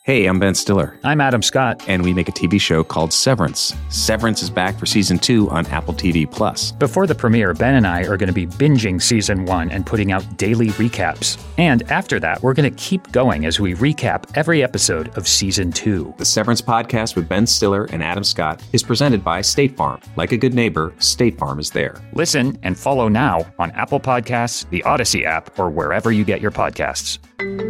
Hey, I'm Ben Stiller. I'm Adam Scott. And we make a TV show called Severance. Severance is back for Season 2 on Apple TV+. Before the premiere, Ben and I are going to be binging Season 1 and putting out daily recaps. And after that, we're going to keep going as we recap every episode of Season 2. The Severance podcast with Ben Stiller and Adam Scott is presented by State Farm. Like a good neighbor, State Farm is there. Listen and follow now on Apple Podcasts, the Odyssey app, or wherever you get your podcasts.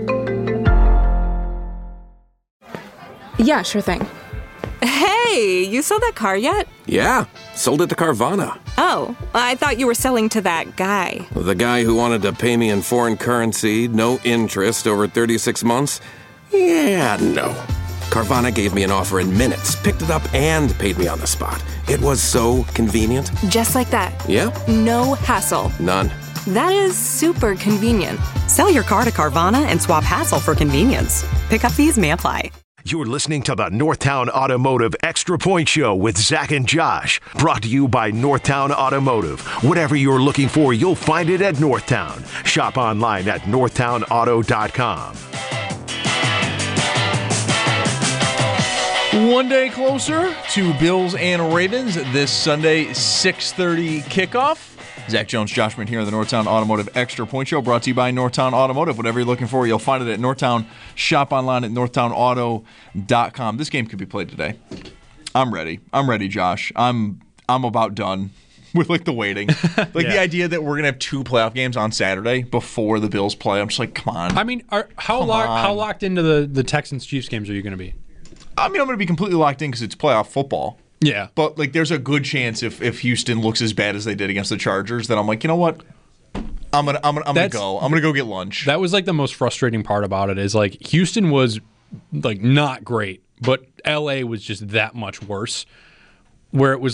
Yeah, sure thing. Hey, you sold that car yet? Yeah, sold it to Carvana. Oh, I thought you were selling to that guy. The guy who wanted to pay me in foreign currency, no interest, over 36 months? Yeah, no. Carvana gave me an offer in minutes, picked it up, and paid me on the spot. It was so convenient. Just like that. Yeah. No hassle. None. That is super convenient. Sell your car to Carvana and swap hassle for convenience. Pickup fees may apply. You're listening to the Northtown Automotive Extra Point Show with Zach and Josh. Brought to you by Northtown Automotive. Whatever you're looking for, you'll find it at Northtown. Shop online at northtownauto.com. One day closer to Bills and Ravens this Sunday, 6:30 kickoff. Zach Jones, Josh Mint here on the Northtown Automotive Extra Point Show, brought to you by Northtown Automotive. Whatever you're looking for, you'll find it at Northtown. Shop online at northtownauto.com. This game could be played today. I'm ready. I'm ready, Josh. I'm about done with the waiting. The idea that we're gonna have two playoff games on Saturday before the Bills play. I'm just like, come on. I mean, how locked into the Texans Chiefs games are you gonna be? I mean, I'm gonna be completely locked in because it's playoff football. Yeah. But, there's a good chance if Houston looks as bad as they did against the Chargers that I'm like, you know what? I'm gonna go. I'm gonna go get lunch. That was, the most frustrating part about it is, Houston was, not great, but L.A. was just that much worse, where it was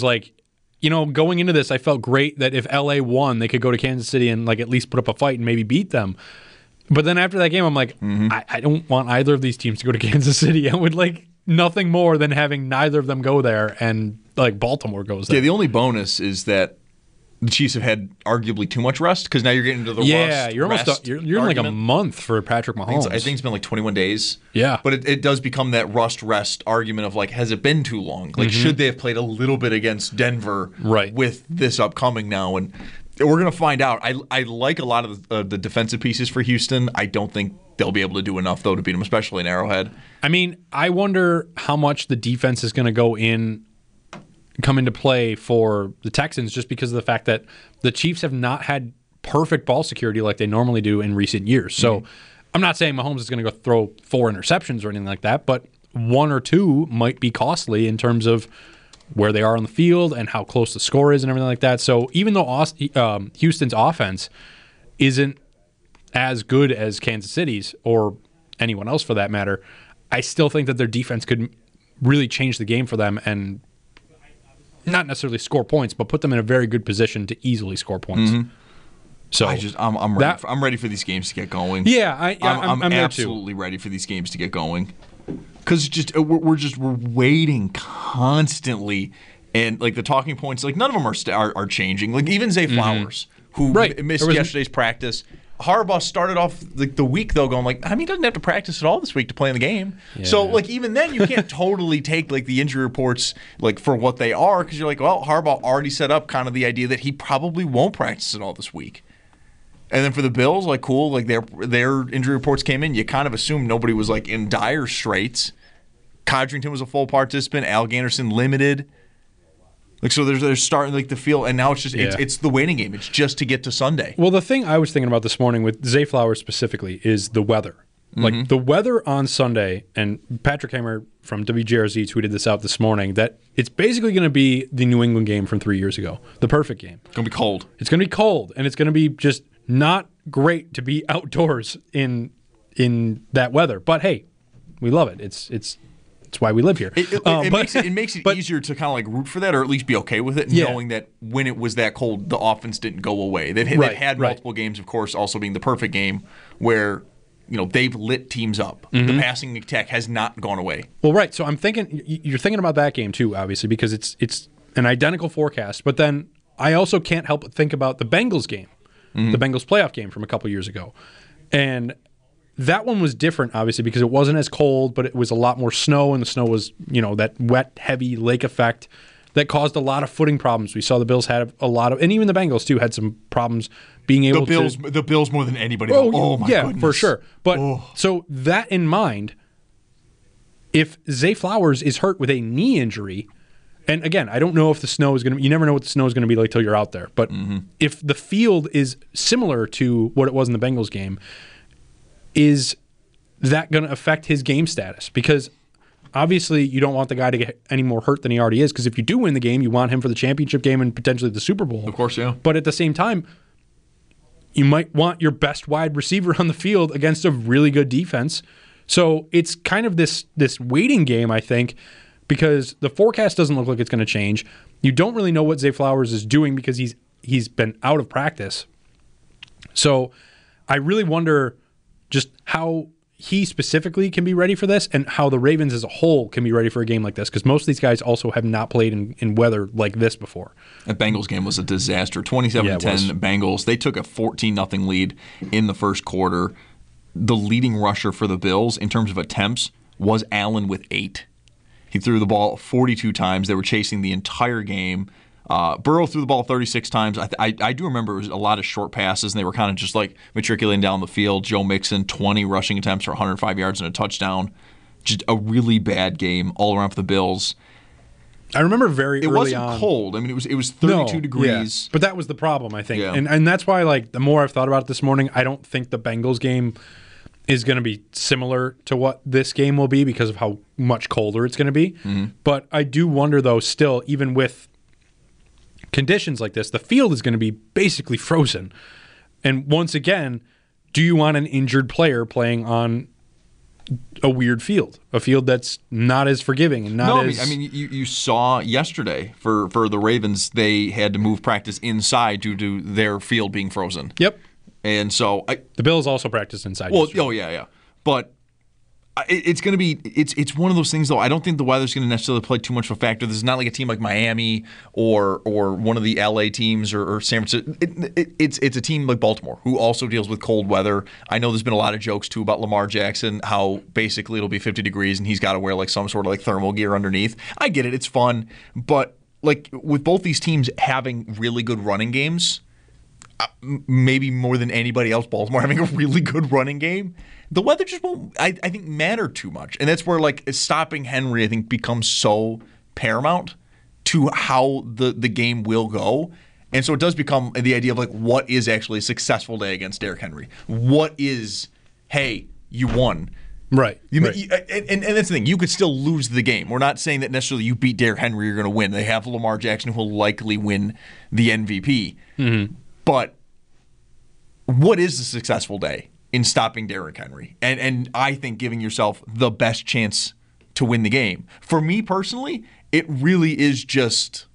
going into this, I felt great that if L.A. won, they could go to Kansas City and, at least put up a fight and maybe beat them. But then after that game, I'm like, I don't want either of these teams to go to Kansas City. I would, nothing more than having neither of them go there and Baltimore goes there. Yeah, the only bonus is that the Chiefs have had arguably too much rest because now you're getting into the you're almost you're in a month for Patrick Mahomes. I think it's been 21 days. Yeah, but it does become that rest argument of has it been too long? Should they have played a little bit against Denver with this upcoming now? And we're gonna find out. I like a lot of the defensive pieces for Houston. I don't think they'll be able to do enough, though, to beat them, especially in Arrowhead. I mean, I wonder how much the defense is going to come into play for the Texans just because of the fact that the Chiefs have not had perfect ball security like they normally do in recent years. So I'm not saying Mahomes is going to go throw 4 interceptions or anything like that, but 1 or 2 might be costly in terms of where they are on the field and how close the score is and everything like that. So even though Houston's offense isn't as good as Kansas City's or anyone else for that matter, I still think that their defense could really change the game for them and not necessarily score points, but put them in a very good position to easily score points. So I'm ready for these games to get going. Yeah, I'm there absolutely ready for these games to get going because we're waiting constantly, and the talking points none of them are changing. Even Zay Flowers, who missed yesterday's practice. Harbaugh started off the week, though, going he doesn't have to practice at all this week to play in the game. Yeah. So, even then, you can't totally take, the injury reports, for what they are, because you're Harbaugh already set up kind of the idea that he probably won't practice at all this week. And then for the Bills, cool, their injury reports came in. You kind of assume nobody was, in dire straits. Codrington was a full participant. Al Ganderson limited. So they're starting to feel, and now it's just it's the waiting game. It's just to get to Sunday. Well, the thing I was thinking about this morning with Zay Flowers specifically is the weather. The weather on Sunday, and Patrick Hamer from WGRZ tweeted this out this morning, that it's basically going to be the New England game from 3 years ago, the perfect game. It's going to be cold. It's going to be cold, and it's going to be just not great to be outdoors in that weather. But hey, we love it. It's why we live here. It makes it easier to kind of root for that, or at least be okay with it, knowing that when it was that cold, the offense didn't go away. They've had multiple games, of course, also being the perfect game where they've lit teams up. The passing attack has not gone away. Well, right. So I'm thinking you're thinking about that game too, obviously, because it's an identical forecast. But then I also can't help but think about the Bengals game, the Bengals playoff game from a couple years ago, and that one was different, obviously, because it wasn't as cold, but it was a lot more snow, and the snow was, that wet, heavy lake effect that caused a lot of footing problems. We saw the Bills had a lot of, and even the Bengals too had some problems being able to. The Bills more than anybody. Oh my yeah, goodness. for sure. But so that in mind, if Zay Flowers is hurt with a knee injury, and again, I don't know if the snow is going to. You never know what the snow is going to be like till you're out there. But if the field is similar to what it was in the Bengals game, is that going to affect his game status? Because obviously, you don't want the guy to get any more hurt than he already is, because if you do win the game, you want him for the championship game and potentially the Super Bowl. Of course, yeah. But at the same time, you might want your best wide receiver on the field against a really good defense. So it's kind of this waiting game, I think, because the forecast doesn't look like it's going to change. You don't really know what Zay Flowers is doing because he's been out of practice. So I really wonder just how he specifically can be ready for this and how the Ravens as a whole can be ready for a game like this, because most of these guys also have not played in weather like this before. That Bengals game was a disaster. 27-10 Bengals. They took a 14-0 lead in the first quarter. The leading rusher for the Bills in terms of attempts was Allen with 8. He threw the ball 42 times. They were chasing the entire game. Burrow threw the ball 36 times. I do remember it was a lot of short passes, and they were kind of just like matriculating down the field. Joe Mixon, 20 rushing attempts for 105 yards and a touchdown. Just a really bad game all around for the Bills. I remember early on. It wasn't cold. I mean, it was 32 degrees. Yeah. But that was the problem, I think. Yeah. And that's why, like, the more I've thought about it this morning, I don't think the Bengals game is going to be similar to what this game will be because of how much colder it's going to be. Mm-hmm. But I do wonder, though, still, even with conditions like this, the field is going to be basically frozen. And once again, do you want an injured player playing on a weird field, a field that's not as forgiving and not as... I mean, you saw yesterday for the Ravens, they had to move practice inside due to their field being frozen. Yep. And so... the Bills also practiced inside. Well, yeah. But it's going to be... It's one of those things, though. I don't think the weather's going to necessarily play too much of a factor. This is not like a team like Miami or one of the LA teams or San Francisco. It's a team like Baltimore who also deals with cold weather. I know there's been a lot of jokes, too, about Lamar Jackson, how basically it'll be 50 degrees and he's got to wear like some sort of like thermal gear underneath. I get it. It's fun. But like with both these teams having really good running games, maybe more than anybody else, Baltimore having a really good running game, the weather just won't, I think, matter too much. And that's where, like, stopping Henry, I think, becomes so paramount to how the game will go. And so it does become the idea of, like, what is actually a successful day against Derrick Henry? What is, hey, you won. Right. And that's the thing. You could still lose the game. We're not saying that necessarily you beat Derrick Henry, you're going to win. They have Lamar Jackson, who will likely win the MVP. Mm-hmm. But what is a successful day in stopping Derrick Henry? And I think giving yourself the best chance to win the game. For me personally, it really is just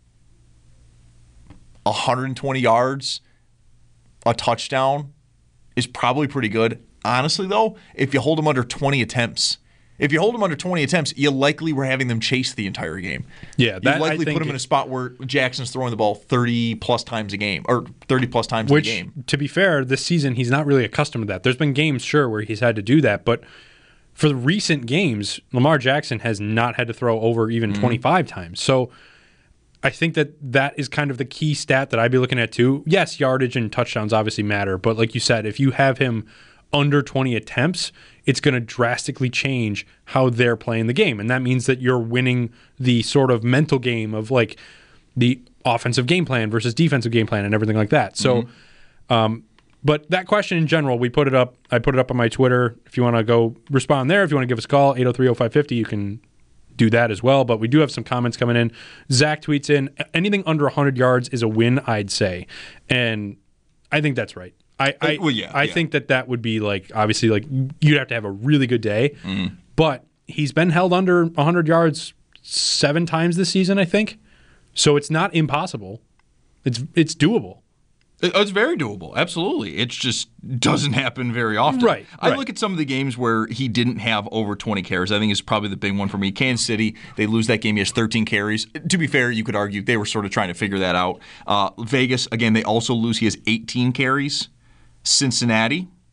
120 yards, a touchdown is probably pretty good. Honestly, though, if you hold them under 20 attempts, you likely were having them chase the entire game. Yeah, you likely put them in a spot where Jackson's throwing the ball 30-plus times a game, or 30-plus times a game. Which, to be fair, this season he's not really accustomed to that. There's been games, sure, where he's had to do that, but for the recent games, Lamar Jackson has not had to throw over even 25 times. So I think that is kind of the key stat that I'd be looking at, too. Yes, yardage and touchdowns obviously matter, but like you said, if you have him under 20 attempts, it's going to drastically change how they're playing the game. And that means that you're winning the sort of mental game of like the offensive game plan versus defensive game plan and everything like that. So, but that question in general, I put it up on my Twitter. If you want to go respond there, if you want to give us a call, 803-0550, you can do that as well. But we do have some comments coming in. Zach tweets in, anything under 100 yards is a win, I'd say. And I think that's right. I think that would be like, obviously, like you'd have to have a really good day, but he's been held under 100 yards 7 times this season, I think. So it's not impossible. It's doable. It's very doable. Absolutely. It just doesn't happen very often. Right. I look at some of the games where he didn't have over 20 carries. I think it's probably the big one for me. Kansas City, they lose that game. He has 13 carries. To be fair, you could argue they were sort of trying to figure that out. Vegas, again, they also lose. He has 18 carries. Cincinnati,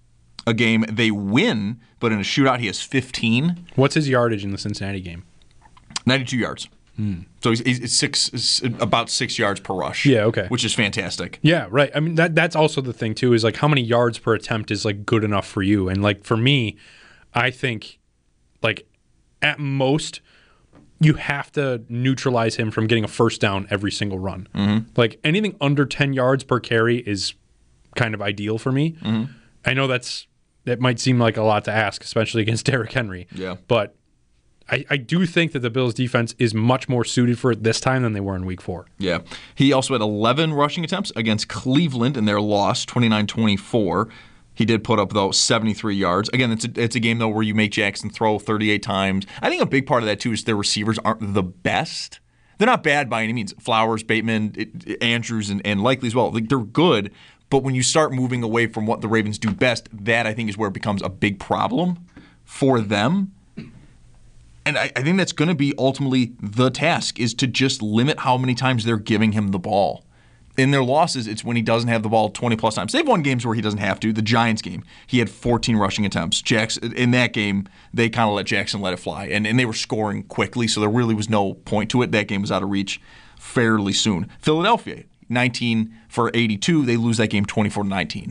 a game they win, but in a shootout he has 15. What's his yardage in the Cincinnati game? 92 yards. So he's about 6 yards per rush. Yeah, okay. Which is fantastic. Yeah, right. I mean, that's also the thing, too, is like how many yards per attempt is like good enough for you? And like for me, I think like at most you have to neutralize him from getting a first down every single run. Mm-hmm. Like anything under 10 yards per carry is kind of ideal for me. Mm-hmm. I know that might seem like a lot to ask, especially against Derrick Henry. Yeah. But I do think that the Bills' defense is much more suited for it this time than they were in Week 4. Yeah. He also had 11 rushing attempts against Cleveland in their loss, 29-24. He did put up, though, 73 yards. Again, it's a game, though, where you make Jackson throw 38 times. I think a big part of that, too, is their receivers aren't the best. They're not bad by any means. Flowers, Bateman, Andrews, and Likely as well. Like, they're good. But when you start moving away from what the Ravens do best, that, I think, is where it becomes a big problem for them. And I think that's going to be ultimately the task, is to just limit how many times they're giving him the ball. In their losses, it's when he doesn't have the ball 20-plus times. They've won games where he doesn't have to. The Giants game, he had 14 rushing attempts. In that game, they kind of let Jackson let it fly. And they were scoring quickly, so there really was no point to it. That game was out of reach fairly soon. Philadelphia, 19 for 82. They lose that game 24-19.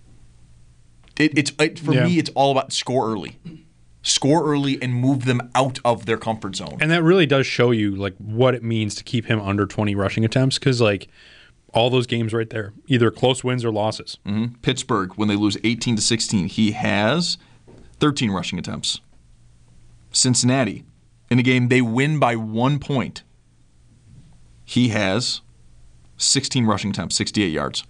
For me, it's all about score early. Score early and move them out of their comfort zone. And that really does show you like what it means to keep him under 20 rushing attempts, because like all those games right there, either close wins or losses. Mm-hmm. Pittsburgh, when they lose 18-16, he has 13 rushing attempts. Cincinnati, in a game they win by 1 point, he has 16 rushing attempts, 68 yards.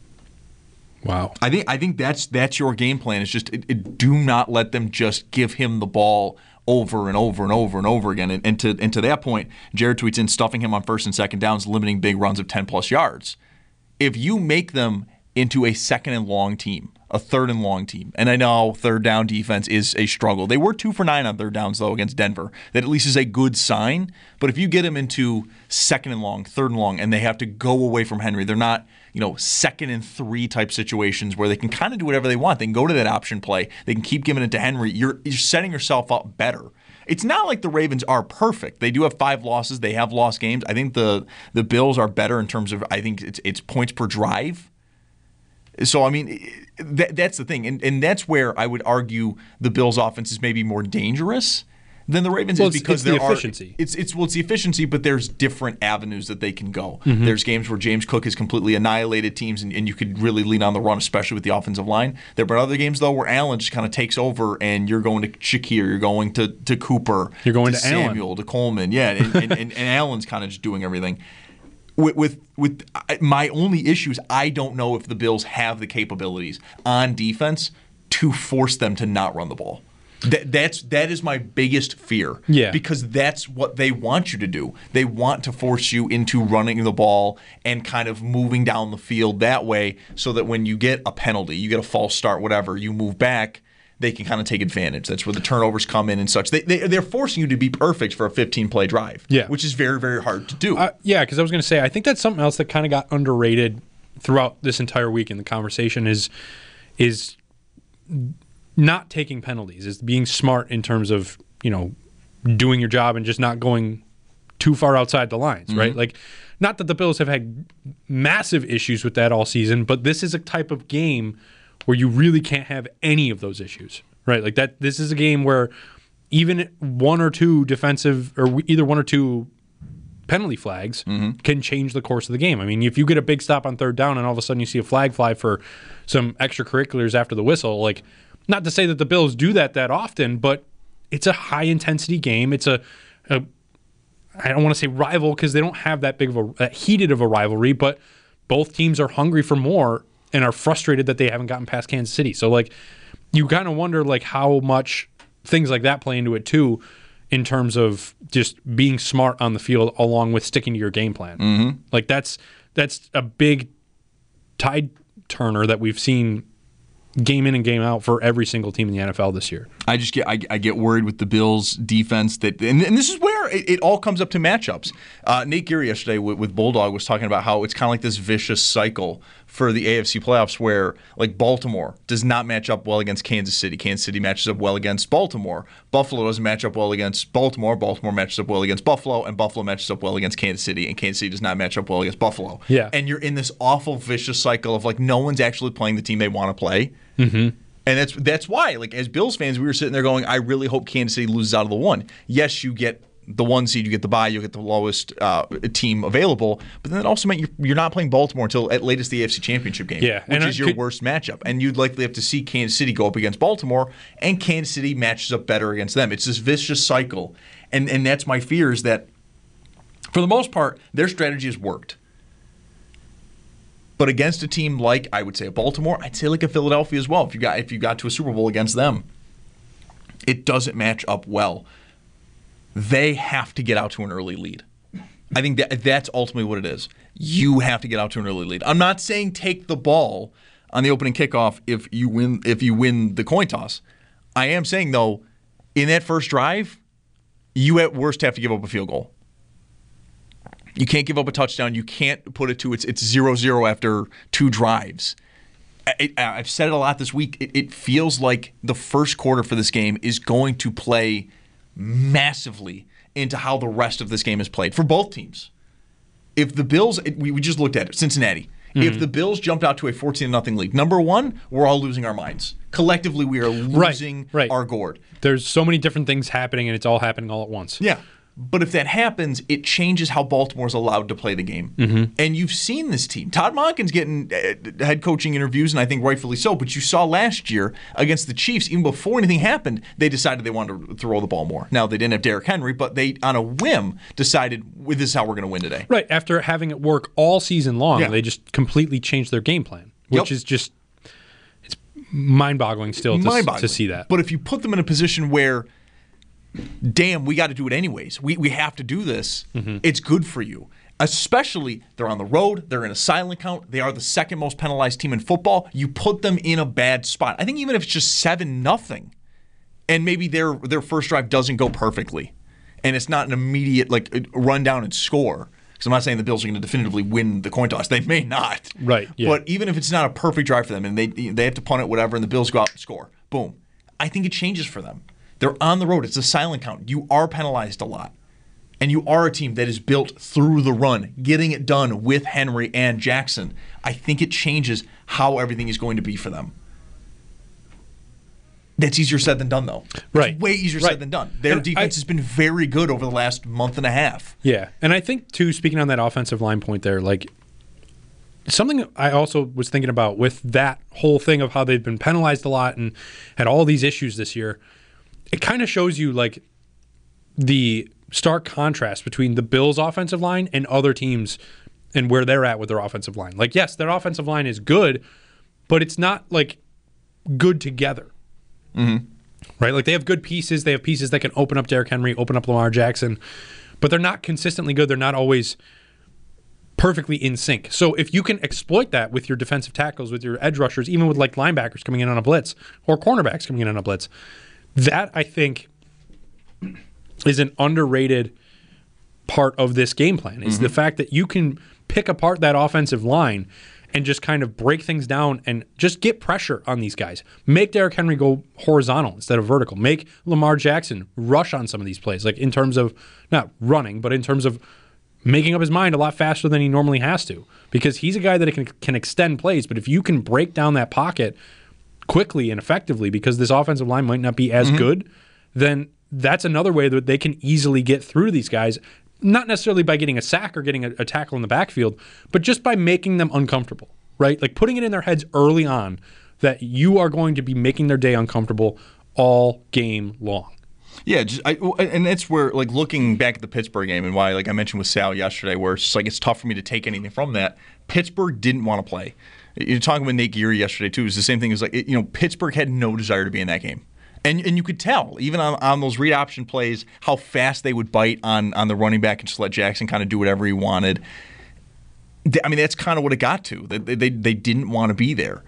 Wow. I think that's your game plan. Is just do not let them just give him the ball over and over and over and over again. And to that point, Jared tweets in, stuffing him on first and second downs, limiting big runs of 10-plus yards. If you make them into a second and long team, a third and long team, and I know third down defense is a struggle. They were 2 for 9 on third downs, though, against Denver. That at least is a good sign. But if you get them into second and long, third and long, and they have to go away from Henry, they're not second and 3 type situations where they can kind of do whatever they want. They can go to that option play. They can keep giving it to Henry. You're setting yourself up better. It's not like the Ravens are perfect. They do have 5 losses. They have lost games. I think the Bills are better in terms of, I think it's points per drive. So, I mean, that's the thing. And that's where I would argue the Bills' offense is maybe more dangerous than the Ravens is, because it's the efficiency. It's the efficiency, but there's different avenues that they can go. Mm-hmm. There's games where James Cook has completely annihilated teams, and you could really lean on the run, especially with the offensive line. There have been other games, though, where Allen just kind of takes over, and you're going to Shakir, you're going to Cooper, you're going to Samuel, Allen, to Coleman, yeah, and Allen's kind of just doing everything. With my only issue is I don't know if the Bills have the capabilities on defense to force them to not run the ball. That is my biggest fear. Yeah. Because that's what they want you to do. They want to force you into running the ball and kind of moving down the field that way, so that when you get a penalty, you get a false start, whatever, you move back, they can kind of take advantage. That's where the turnovers come in and such. They're forcing you to be perfect for a 15-play drive, which is very, very hard to do. Yeah, because I was going to say, I think that's something else that kind of got underrated throughout this entire week in the conversation is not taking penalties, is being smart in terms of, doing your job and just not going too far outside the lines, right? Like, not that the Bills have had massive issues with that all season, but this is a type of game where you really can't have any of those issues, right? Like that. This is a game where even 1 or 2 defensive, or either 1 or 2 penalty flags can change the course of the game. I mean, if you get a big stop on third down and all of a sudden you see a flag fly for some extracurriculars after the whistle, like, not to say that the Bills do that often, but it's a high-intensity game. It's I don't want to say rival, because they don't have that big of that heated of a rivalry, but both teams are hungry for more and are frustrated that they haven't gotten past Kansas City. So, like, you kind of wonder, like, how much things like that play into it, too, in terms of just being smart on the field along with sticking to your game plan. Like, that's a big tide turner that we've seen game in and game out for every single team in the NFL this year. I get worried with the Bills' defense and this is where it all comes up to matchups. Nate Geary yesterday with Bulldog was talking about how it's kind of like this vicious cycle for the AFC playoffs where like Baltimore does not match up well against Kansas City. Kansas City matches up well against Baltimore. Buffalo doesn't match up well against Baltimore. Baltimore matches up well against Buffalo, and Buffalo matches up well against Kansas City, and Kansas City does not match up well against Buffalo. Yeah. And you're in this awful vicious cycle of like no one's actually playing the team they want to play. Mm-hmm. And that's why, like as Bills fans, we were sitting there going, I really hope Kansas City loses out of the one. Yes, you get the 1 seed, you get the bye, you get the lowest team available, but then it also meant you're not playing Baltimore until at latest the AFC Championship game, which is your worst matchup. And you'd likely have to see Kansas City go up against Baltimore, and Kansas City matches up better against them. It's this vicious cycle. And that's my fear is that, for the most part, their strategy has worked. But against a team like, I would say, a Baltimore, I'd say like a Philadelphia as well, if you got to a Super Bowl against them, it doesn't match up well. They have to get out to an early lead. I think that's ultimately what it is. You have to get out to an early lead. I'm not saying take the ball on the opening kickoff if you win the coin toss. I am saying, though, in that first drive, you at worst have to give up a field goal. You can't give up a touchdown. You can't put it to it's 0-0 after 2 drives. I've said it a lot this week. It feels like the first quarter for this game is going to play massively into how the rest of this game is played for both teams. If the Bills, we just looked at it, Cincinnati. Mm-hmm. If the Bills jumped out to a 14-0 lead, number one, we're all losing our minds. Collectively, we are losing our gourd. There's so many different things happening, and it's all happening all at once. Yeah. But if that happens, it changes how Baltimore's allowed to play the game. Mm-hmm. And you've seen this team. Todd Monken's getting head coaching interviews, and I think rightfully so. But you saw last year against the Chiefs, even before anything happened, they decided they wanted to throw the ball more. Now, they didn't have Derrick Henry, but they, on a whim, decided, this is how we're going to win today. Right. After having it work all season long, they just completely changed their game plan, which is just it's mind-boggling still to see that. But if you put them in a position where, damn, we got to do it anyways. We have to do this. Mm-hmm. It's good for you. Especially, they're on the road. They're in a silent count. They are the second most penalized team in football. You put them in a bad spot. I think even if it's just 7-0, and maybe their first drive doesn't go perfectly, and it's not an immediate run down and score. Because I'm not saying the Bills are going to definitively win the coin toss. They may not. Right. Yeah. But even if it's not a perfect drive for them, and they have to punt it, whatever, and the Bills go out and score, boom. I think it changes for them. They're on the road. It's a silent count. You are penalized a lot. And you are a team that is built through the run, getting it done with Henry and Jackson. I think it changes how everything is going to be for them. That's easier said than done, though. Right. It's way easier said than done. Their defense has been very good over the last month and a half. Yeah. And I think, too, speaking on that offensive line point there, something I also was thinking about with that whole thing of how they've been penalized a lot and had all these issues this year, it kind of shows you the stark contrast between the Bills' offensive line and other teams and where they're at with their offensive line. Yes, their offensive line is good, but it's not good together. Mm-hmm. Right? They have good pieces. They have pieces that can open up Derrick Henry, open up Lamar Jackson, but they're not consistently good. They're not always perfectly in sync. So if you can exploit that with your defensive tackles, with your edge rushers, even with linebackers coming in on a blitz or cornerbacks coming in on a blitz, that, I think, is an underrated part of this game plan, is the fact that you can pick apart that offensive line and just kind of break things down and just get pressure on these guys. Make Derrick Henry go horizontal instead of vertical. Make Lamar Jackson rush on some of these plays, in terms of not running, but in terms of making up his mind a lot faster than he normally has to, because he's a guy that can extend plays. But if you can break down that pocket quickly and effectively, because this offensive line might not be as good, then that's another way that they can easily get through these guys, not necessarily by getting a sack or getting a tackle in the backfield, but just by making them uncomfortable, right? Putting it in their heads early on that you are going to be making their day uncomfortable all game long. Yeah, and that's where, looking back at the Pittsburgh game and why, I mentioned with Sal yesterday, where it's just it's tough for me to take anything from that. Pittsburgh didn't want to play. You're talking with Nate Geary yesterday, too. It's the same thing as, Pittsburgh had no desire to be in that game. And you could tell, even on those read option plays, how fast they would bite on the running back and just let Jackson kind of do whatever he wanted. That's kind of what it got to. They didn't want to be there.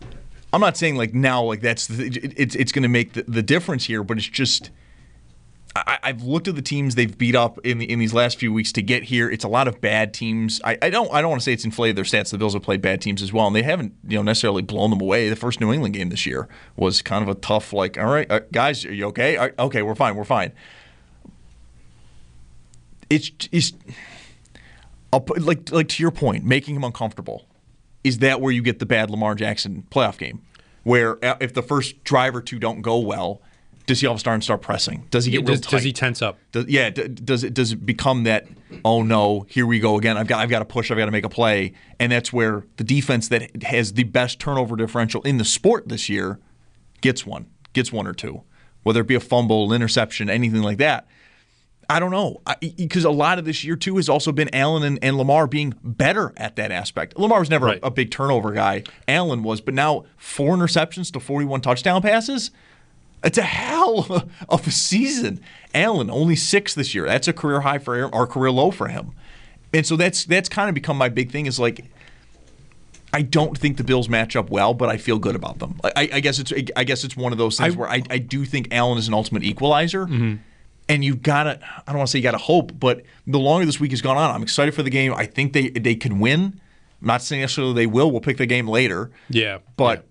I'm not saying now that's it's going to make the difference here, but it's just I've looked at the teams they've beat up in these last few weeks to get here. It's a lot of bad teams. I don't want to say it's inflated their stats. The Bills have played bad teams as well, and they haven't necessarily blown them away. The first New England game this year was kind of a tough, all right, guys, are you okay? Okay, we're fine. It's like to your point, making him uncomfortable. Is that where you get the bad Lamar Jackson playoff game, where if the first drive or two don't go well, does he all of a sudden start pressing? Does he get real tight? Does he tense up? Does it become that? Oh no, here we go again. I've got to push. I've got to make a play, and that's where the defense that has the best turnover differential in the sport this year gets one or two, whether it be a fumble, interception, anything like that. I don't know, because a lot of this year too has also been Allen and Lamar being better at that aspect. Lamar was never a big turnover guy. Allen was, but now 4 interceptions to 41 touchdown passes. It's a hell of a season. Allen, only 6 this year. That's a career high for him, or career low for him. And so that's kind of become my big thing is I don't think the Bills match up well, but I feel good about them. I guess it's one of those things where I do think Allen is an ultimate equalizer. Mm-hmm. And you've got to, I don't want to say you got to hope, but the longer this week has gone on, I'm excited for the game. I think they can win. I'm not saying necessarily they will. We'll pick the game later. Yeah. But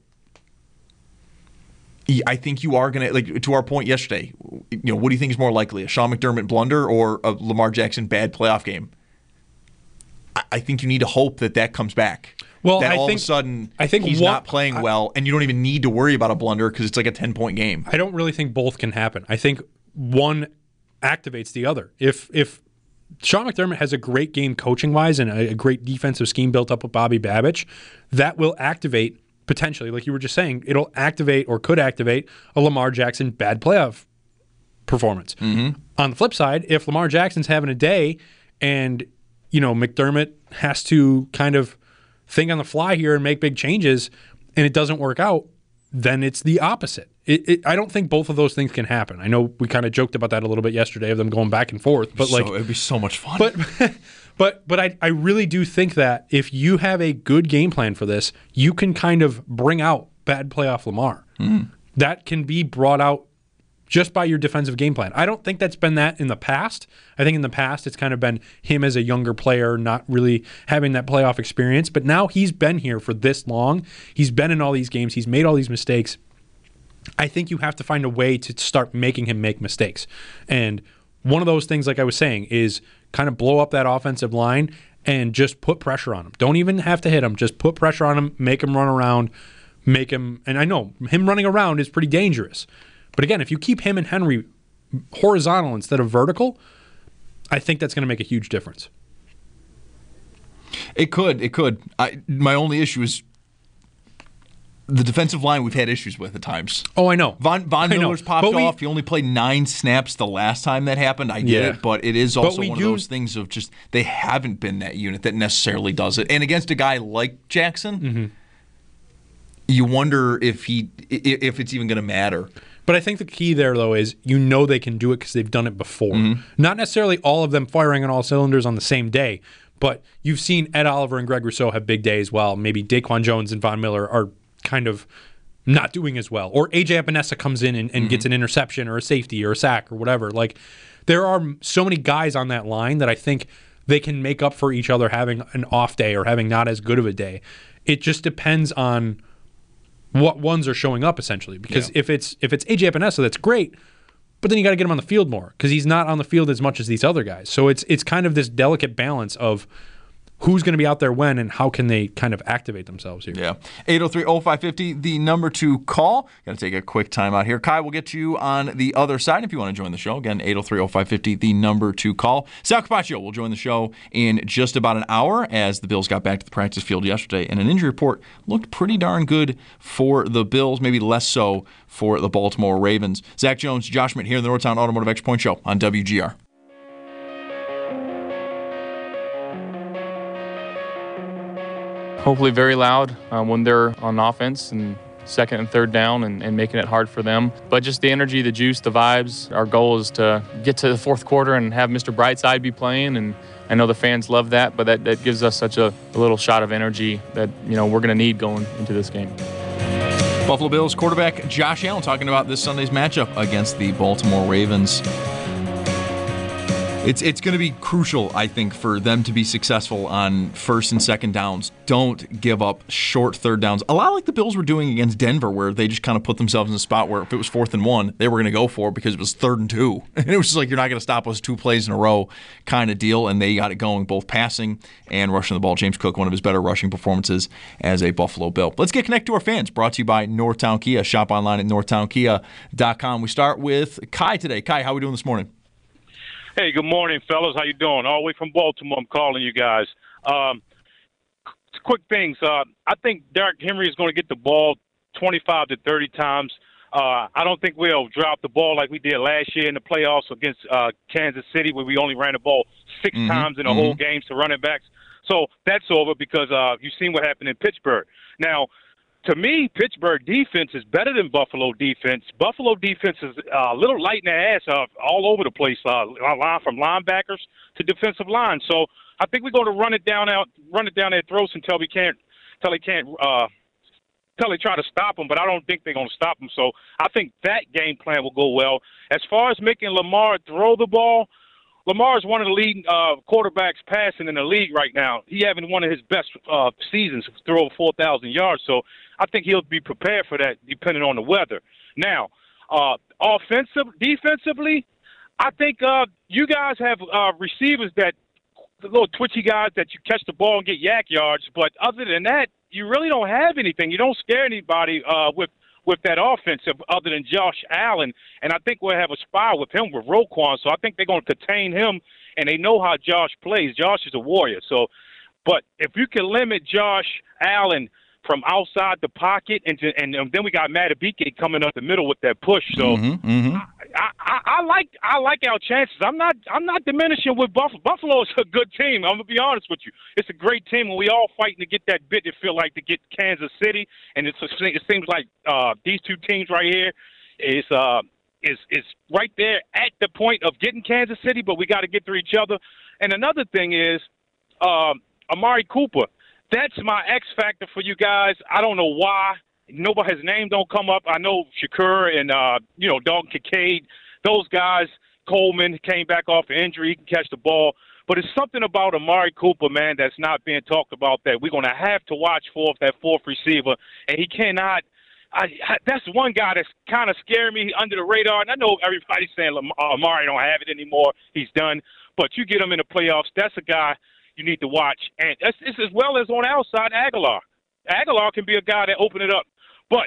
I think you are going to, to our point yesterday, what do you think is more likely, a Sean McDermott blunder or a Lamar Jackson bad playoff game? I think you need to hope that comes back. Well, that all of a sudden he's not playing well, and you don't even need to worry about a blunder because it's like a 10-point game. I don't really think both can happen. I think one activates the other. If Sean McDermott has a great game coaching-wise and a great defensive scheme built up with Bobby Babich, that will activate potentially, like you were just saying, it'll activate or could activate a Lamar Jackson bad playoff performance. Mm-hmm. On the flip side, if Lamar Jackson's having a day and, McDermott has to kind of think on the fly here and make big changes and it doesn't work out, then it's the opposite. I don't think both of those things can happen. I know we kind of joked about that a little bit yesterday of them going back and forth, but it'd be so much fun. But I really do think that if you have a good game plan for this, you can kind of bring out bad playoff Lamar. Mm. That can be brought out just by your defensive game plan. I don't think that's been that in the past. I think in the past it's kind of been him as a younger player not really having that playoff experience. But now he's been here for this long. He's been in all these games. He's made all these mistakes. I think you have to find a way to start making him make mistakes. And one of those things, like I was saying, is kind of blow up that offensive line and just put pressure on him. Don't even have to hit him. Just put pressure on him, make him run around, and I know him running around is pretty dangerous. But again, if you keep him and Henry horizontal instead of vertical, I think that's going to make a huge difference. It could. My only issue is the defensive line we've had issues with at times. Oh, I know. Von Miller's popped off. He only played 9 snaps the last time that happened. I get it, but it is also one of those things of just they haven't been that unit that necessarily does it. And against a guy like Jackson, you wonder if it's even going to matter. But I think the key there, though, is they can do it because they've done it before. Mm-hmm. Not necessarily all of them firing on all cylinders on the same day, but you've seen Ed Oliver and Greg Rousseau have big days while maybe Daquan Jones and Von Miller are kind of not doing as well. Or A.J. Epinesa comes in and gets an interception or a safety or a sack or whatever. Like, there are so many guys on that line that I think they can make up for each other having an off day or having not as good of a day. It just depends on what ones are showing up, essentially. Because if it's A.J. Epinesa, that's great, but then you got to get him on the field more because he's not on the field as much as these other guys. So it's kind of this delicate balance of who's going to be out there when and how can they kind of activate themselves here. Yeah. 803-0550, the number to call. Got to take a quick time out here. Kai, we'll get you on the other side if you want to join the show. Again, 803-0550, the number to call. Sal Capaccio will join the show in just about an hour as the Bills got back to the practice field yesterday, and an injury report looked pretty darn good for the Bills, maybe less so for the Baltimore Ravens. Zach Jones, Josh Schmidt here in the Northtown Automotive Extra Point Show on WGR. Hopefully very loud when they're on offense and second and third down and making it hard for them. But just the energy, the juice, the vibes. Our goal is to get to the fourth quarter and have Mr. Brightside be playing. And I know the fans love that, but that gives us such a little shot of energy that we're going to need going into this game. Buffalo Bills quarterback Josh Allen talking about this Sunday's matchup against the Baltimore Ravens. It's going to be crucial, I think, for them to be successful on first and second downs. Don't give up short third downs. A lot like the Bills were doing against Denver, where they just kind of put themselves in a spot where if it was 4th and 1, they were going to go for it because it was 3rd and 2. And it was just like, you're not going to stop us 2 plays in a row kind of deal. And they got it going, both passing and rushing the ball. James Cook, one of his better rushing performances as a Buffalo Bill. Let's get connected to our fans. Brought to you by Northtown Kia. Shop online at northtownkia.com. We start with Kai today. Kai, how are we doing this morning? Hey, good morning, fellas. How you doing? All the way from Baltimore, I'm calling you guys. Quick things. I think Derrick Henry is going to get the ball 25 to 30 times. I don't think we'll drop the ball like we did last year in the playoffs against Kansas City, where we only ran the ball 6 times in the whole game to running backs. So that's over because you've seen what happened in Pittsburgh. Now, to me, Pittsburgh defense is better than Buffalo defense. Buffalo defense is a little light in their ass all over the place, from linebackers to defensive line. So I think we're going to run it down their throats until they try to stop them. But I don't think they're going to stop them. So I think that game plan will go well. As far as making Lamar throw the ball, Lamar is one of the leading quarterbacks passing in the league right now. He having one of his best seasons, throw over 4,000 yards. So I think he'll be prepared for that depending on the weather. Now, defensively, I think you guys have receivers the little twitchy guys that you catch the ball and get yak yards. But other than that, you really don't have anything. You don't scare anybody with that offense other than Josh Allen. And I think we'll have a spy with him with Roquan. So I think they're going to contain him, and they know how Josh plays. Josh is a warrior. So, but if you can limit Josh Allen from outside the pocket, and then we got Madubuike coming up the middle with that push. So I like our chances. I'm not diminishing with Buffalo. Buffalo is a good team. I'm gonna be honest with you. It's a great team, and we all fighting to get that bit. It feel like to get Kansas City, and it seems like these two teams right here is right there at the point of getting Kansas City. But we got to get through each other. And another thing is Amari Cooper. That's my X factor for you guys. I don't know why. His name don't come up. I know Shakur and Dalton Kincaid, those guys. Coleman came back off an injury. He can catch the ball. But it's something about Amari Cooper, man, that's not being talked about that we're going to have to watch for that fourth receiver. And he cannot that's one guy that's kind of scared me under the radar. And I know everybody's saying Amari don't have it anymore. He's done. But you get him in the playoffs, that's a guy you need to watch. And it's as well as on the outside, Aguilar. Aguilar can be a guy that open it up. But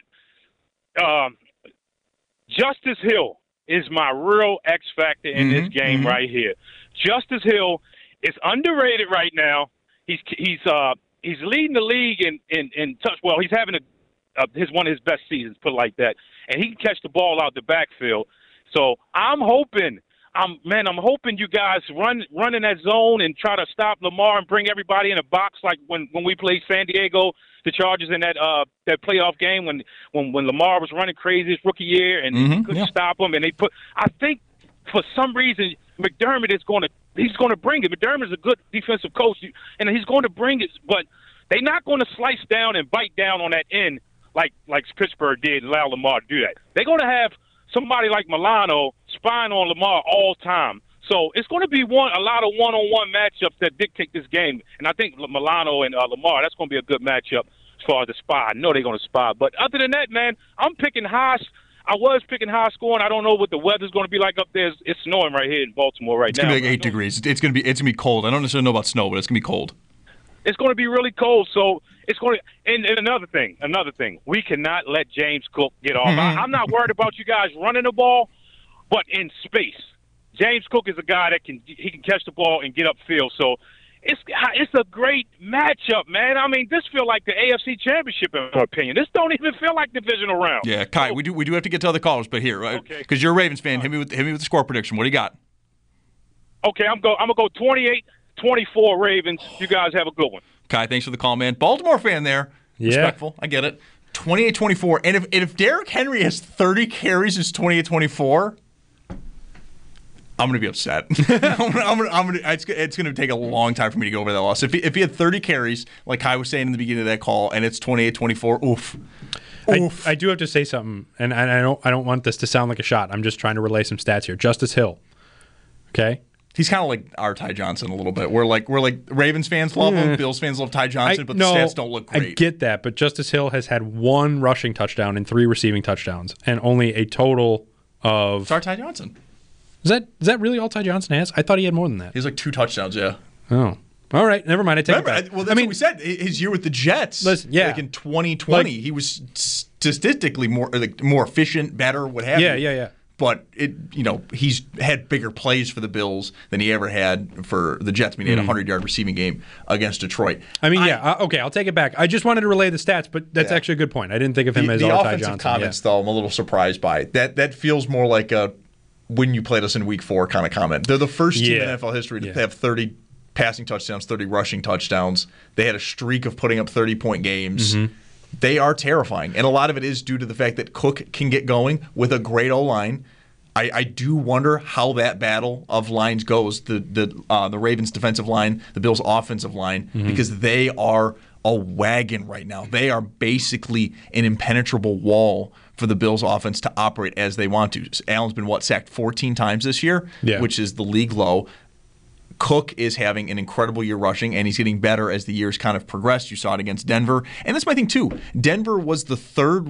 Justice Hill is my real X factor in this game right here. Justice Hill is underrated right now. He's leading the league in touch. Well, he's having one of his best seasons, put it like that. And he can catch the ball out the backfield. So I'm hoping you guys run in that zone and try to stop Lamar and bring everybody in a box like when we played San Diego, the Chargers in that playoff game when Lamar was running crazy his rookie year and they couldn't stop him. And I think for some reason McDermott he's going to bring it. McDermott is a good defensive coach and he's going to bring it, but they're not going to slice down and bite down on that end like Pittsburgh did and allow Lamar to do that. They're going to have somebody like Milano spying on Lamar all time. So it's going to be a lot of one-on-one matchups that dictate this game. And I think Milano and Lamar, that's going to be a good matchup as far as the spy. I know they're going to spy. But other than that, man, I'm picking high. I was picking high scoring. I don't know what the weather's going to be like up there. It's snowing right here in Baltimore right now. It's going to be like 8 degrees. It's going to be cold. I don't necessarily know about snow, but it's going to be cold. It's going to be really cold, so it's going to. And another thing, we cannot let James Cook get off. I'm not worried about you guys running the ball, but in space, James Cook is a guy that can catch the ball and get upfield. So it's a great matchup, man. I mean, this feels like the AFC Championship in my opinion. This don't even feel like divisional round. Yeah, Kai, we do have to get to other callers, but here, right? Okay. Because you're a Ravens fan, hit me with the score prediction. What do you got? Okay, I'm gonna go 28-24 Ravens. You guys have a good one. Kai, thanks for the call, man. Baltimore fan there. Yeah. Respectful. I get it. 28-24. And if Derrick Henry has 30 carries, it's 28-24. I'm going to be upset. It's going to take a long time for me to go over that loss. If he had 30 carries, like Kai was saying in the beginning of that call, and it's 28-24, oof. I do have to say something, and I don't want this to sound like a shot. I'm just trying to relay some stats here. Justice Hill, okay? He's kind of like our Ty Johnson a little bit. We're like Ravens fans love him, Bills fans love Ty Johnson, but the stats don't look great. I get that, but Justice Hill has had 1 rushing touchdown and 3 receiving touchdowns, and only a total of. It's our Ty Johnson. Is that really all Ty Johnson has? I thought he had more than that. He has like 2 touchdowns. Yeah. Oh. All right, never mind. I take it back. Well, that's what we said. His year with the Jets. Listen, yeah. Like in 2020, he was statistically more efficient, better, what have you. Yeah. But he's had bigger plays for the Bills than he ever had for the Jets. I mean, he had a 100-yard receiving game against Detroit. Okay, I'll take it back. I just wanted to relay the stats, but that's actually a good point. I didn't think of him as all Ty Johnson. The offensive comments, though, I'm a little surprised by. That feels more like a when you played us in Week 4 kind of comment. They're the first team in NFL history to have 30 passing touchdowns, 30 rushing touchdowns. They had a streak of putting up 30-point games. Mm-hmm. They are terrifying. And a lot of it is due to the fact that Cook can get going with a great O-line. I do wonder how that battle of lines goes, the Ravens' defensive line, the Bills' offensive line, because they are a wagon right now. They are basically an impenetrable wall for the Bills' offense to operate as they want to. Allen's been, sacked 14 times this year, which is the league low. Cook is having an incredible year rushing, and he's getting better as the years kind of progressed. You saw it against Denver. And that's my thing, too. Denver was the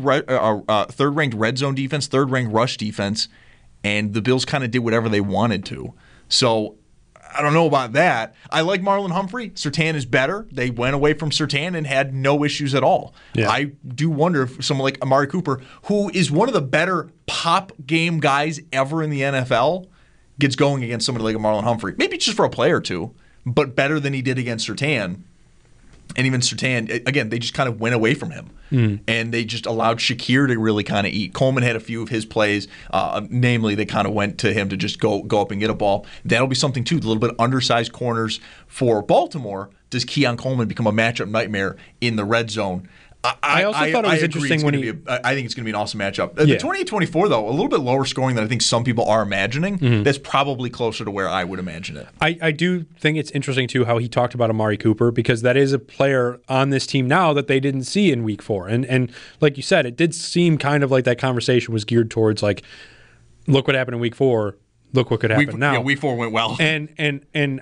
third-ranked red zone defense, third-ranked rush defense, and the Bills kind of did whatever they wanted to. So I don't know about that. I like Marlon Humphrey. Surtain is better. They went away from Surtain and had no issues at all. Yeah. I do wonder if someone like Amari Cooper, who is one of the better pop game guys ever in the NFL, gets going against somebody like a Marlon Humphrey. Maybe just for a play or two, but better than he did against Surtain. And even Surtain, again, they just kind of went away from him. And they just allowed Shakir to really kind of eat. Coleman had a few of his plays. Namely, they kind of went to him to just go up and get a ball. That'll be something, too. A little bit undersized corners for Baltimore. Does Keon Coleman become a matchup nightmare in the red zone? I also thought it was interesting when I think it's going to be an awesome matchup. The 28-24, though, a little bit lower scoring than I think some people are imagining. That's probably closer to where I would imagine it. I do think it's interesting, too, how he talked about Amari Cooper, because that is a player on this team now that they didn't see in Week 4. And like you said, it did seem kind of like that conversation was geared towards, like, look what happened in Week 4, look what could happen now. Yeah, Week 4 went well. And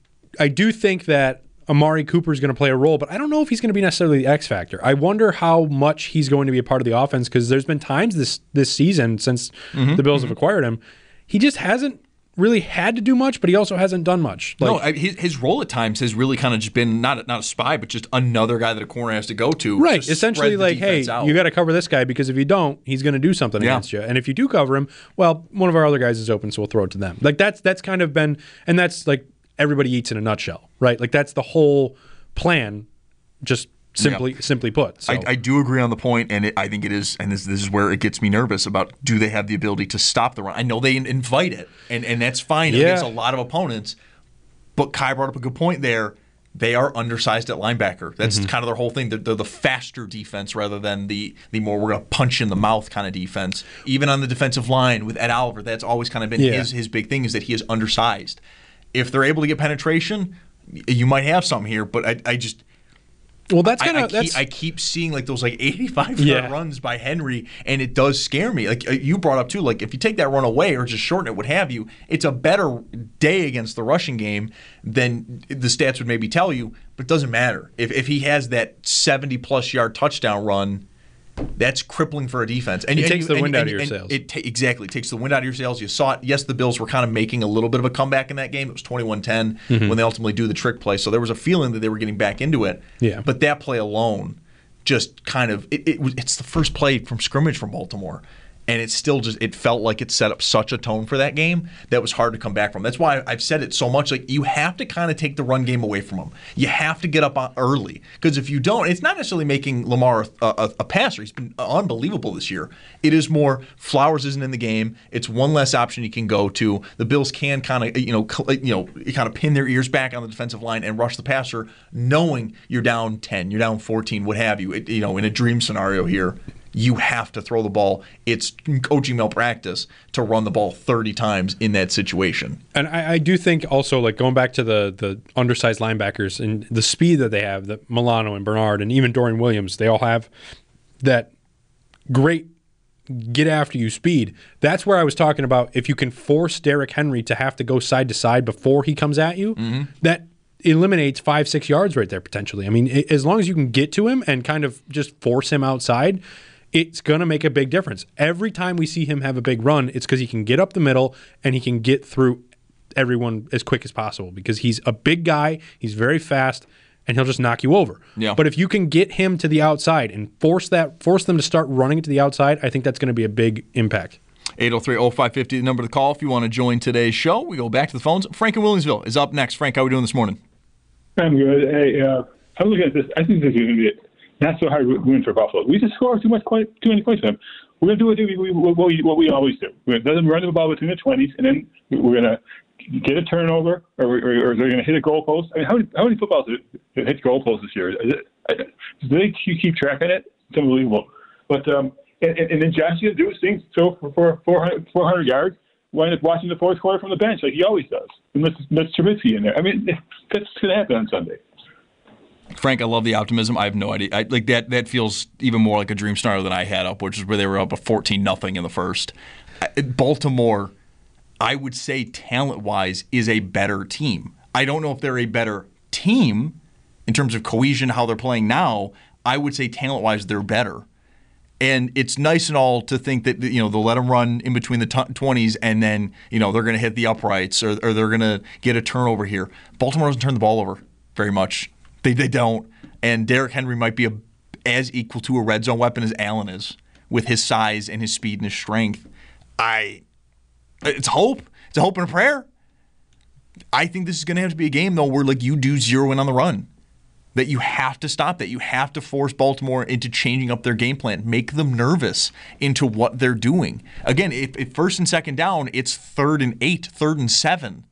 I do think that Amari Cooper is going to play a role, but I don't know if he's going to be necessarily the X factor. I wonder how much he's going to be a part of the offense, because there's been times this season since the Bills have acquired him, he just hasn't really had to do much, but he also hasn't done much. His role at times has really kind of just been not a spy, but just another guy that a corner has to go to. Right, essentially like, hey, you got to cover this guy, because if you don't, he's going to do something against you. And if you do cover him, well, one of our other guys is open, so we'll throw it to them. Like that's kind of been, and that's like everybody eats in a nutshell, right? Like that's the whole plan, just simply put. So. I do agree on the point, and I think it is, and this is where it gets me nervous about, do they have the ability to stop the run? I know they invite it, and that's fine against a lot of opponents, but Kai brought up a good point there. They are undersized at linebacker. That's kind of their whole thing. They're the faster defense rather than the more we're going to punch in the mouth kind of defense. Even on the defensive line with Ed Oliver, that's always kind of been his big thing, is that he is undersized. If they're able to get penetration, you might have something here, but I just... Well, that's kind of... I keep seeing like those like 85-yard runs by Henry, and it does scare me. Like you brought up too, like if you take that run away or just shorten it, what have you, it's a better day against the rushing game than the stats would maybe tell you, but it doesn't matter. If he has that 70-plus yard touchdown run, that's crippling for a defense. And it takes the wind out of your sails. Exactly. It takes the wind out of your sails. You saw it. Yes, the Bills were kind of making a little bit of a comeback in that game. It was 21-10 when they ultimately do the trick play. So there was a feeling that they were getting back into it. Yeah. But that play alone just kind of – it's the first play from scrimmage from Baltimore. And it still it felt like it set up such a tone for that game that was hard to come back from. That's why I've said it so much. Like, you have to kind of take the run game away from them. You have to get up early, because if you don't, it's not necessarily making Lamar a passer. He's been unbelievable this year. It is more Flowers isn't in the game. It's one less option you can go to. The Bills can kind of pin their ears back on the defensive line and rush the passer, knowing you're down 10, you're down 14, what have you. In a dream scenario here, you have to throw the ball. It's coaching malpractice to run the ball 30 times in that situation. And I do think also, like, going back to the undersized linebackers and the speed that they have, that Milano and Bernard and even Dorian Williams, they all have that great get after you speed. That's where I was talking about. If you can force Derrick Henry to have to go side to side before he comes at you, that eliminates 5-6 yards right there potentially. I mean, as long as you can get to him and kind of just force him outside, it's going to make a big difference. Every time we see him have a big run, it's because he can get up the middle and he can get through everyone as quick as possible because he's a big guy, he's very fast, and he'll just knock you over. Yeah. But if you can get him to the outside and force them to start running to the outside, I think that's going to be a big impact. 803-0550, the number to call if you want to join today's show. We go back to the phones. Frank in Williamsville is up next. Frank, how are we doing this morning? I'm good. Hey, I'm looking at this. I think this is going to be not so hard win for Buffalo. We just score too many points for them. We're going to do what we always do. We're going to run the ball between the 20s, and then we're going to get a turnover, or they're going to hit a goalpost. I mean, how many footballs hit goalposts this year? Do they keep track of it? It's unbelievable. But and then Josh going to do his thing, so for 400 yards, wind up watching the fourth quarter from the bench like he always does. And that's Trubisky in there. I mean, that's going to happen on Sunday. Frank, I love the optimism. I have no idea. Like that feels even more like a dream scenario than I had up, which is where they were up 14-0 in the first. Baltimore, I would say talent-wise, is a better team. I don't know if they're a better team in terms of cohesion, how they're playing now. I would say talent-wise, they're better. And it's nice and all to think that they'll let them run in between the 20s and then they're going to hit the uprights or they're going to get a turnover here. Baltimore doesn't turn the ball over very much. They don't. And Derrick Henry might be as equal to a red zone weapon as Allen is with his size and his speed and his strength. It's hope. It's a hope and a prayer. I think this is going to have to be a game, though, where you do zero in on the run. That you have to stop that. You have to force Baltimore into changing up their game plan. Make them nervous into what they're doing. Again, if first and second down, it's 3rd and 8, 3rd and 7.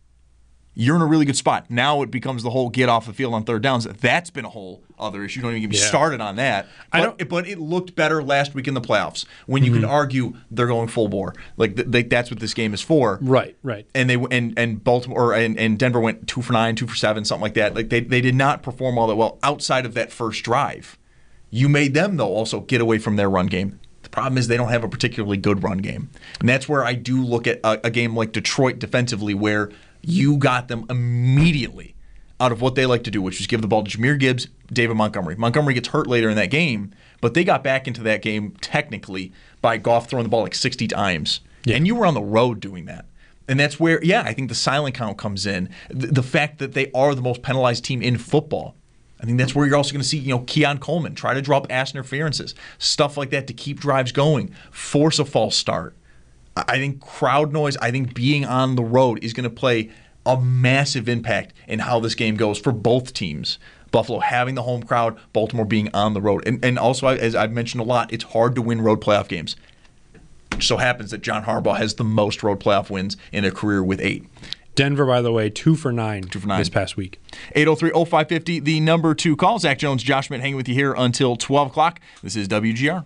You're in a really good spot. Now it becomes the whole get off the field on third downs. That's been a whole other issue. Don't even get me started on that. But it looked better last week in the playoffs when you can argue they're going full bore. That's what this game is for. Right. And and Baltimore and Denver went 2 for 9, 2 for 7, something like that. They did not perform all that well outside of that first drive. You made them though also get away from their run game. The problem is they don't have a particularly good run game, and that's where I do look at a game like Detroit defensively where you got them immediately out of what they like to do, which is give the ball to Jahmyr Gibbs, David Montgomery. Montgomery gets hurt later in that game, but they got back into that game technically by Goff throwing the ball 60 times. Yeah. And you were on the road doing that. And that's where, I think the silent count comes in. The fact that they are the most penalized team in football. I think that's where you're also going to see, Keon Coleman try to draw up pass interferences, stuff like that to keep drives going, force a false start. I think crowd noise, I think being on the road is going to play a massive impact in how this game goes for both teams. Buffalo having the home crowd, Baltimore being on the road. And also, as I've mentioned a lot, it's hard to win road playoff games. It so happens that John Harbaugh has the most road playoff wins in a career with 8. Denver, by the way, 2 for 9 this past week. 803-0550, the number to call. Zach Jones, Josh Schmidt hanging with you here until 12 o'clock. This is WGR.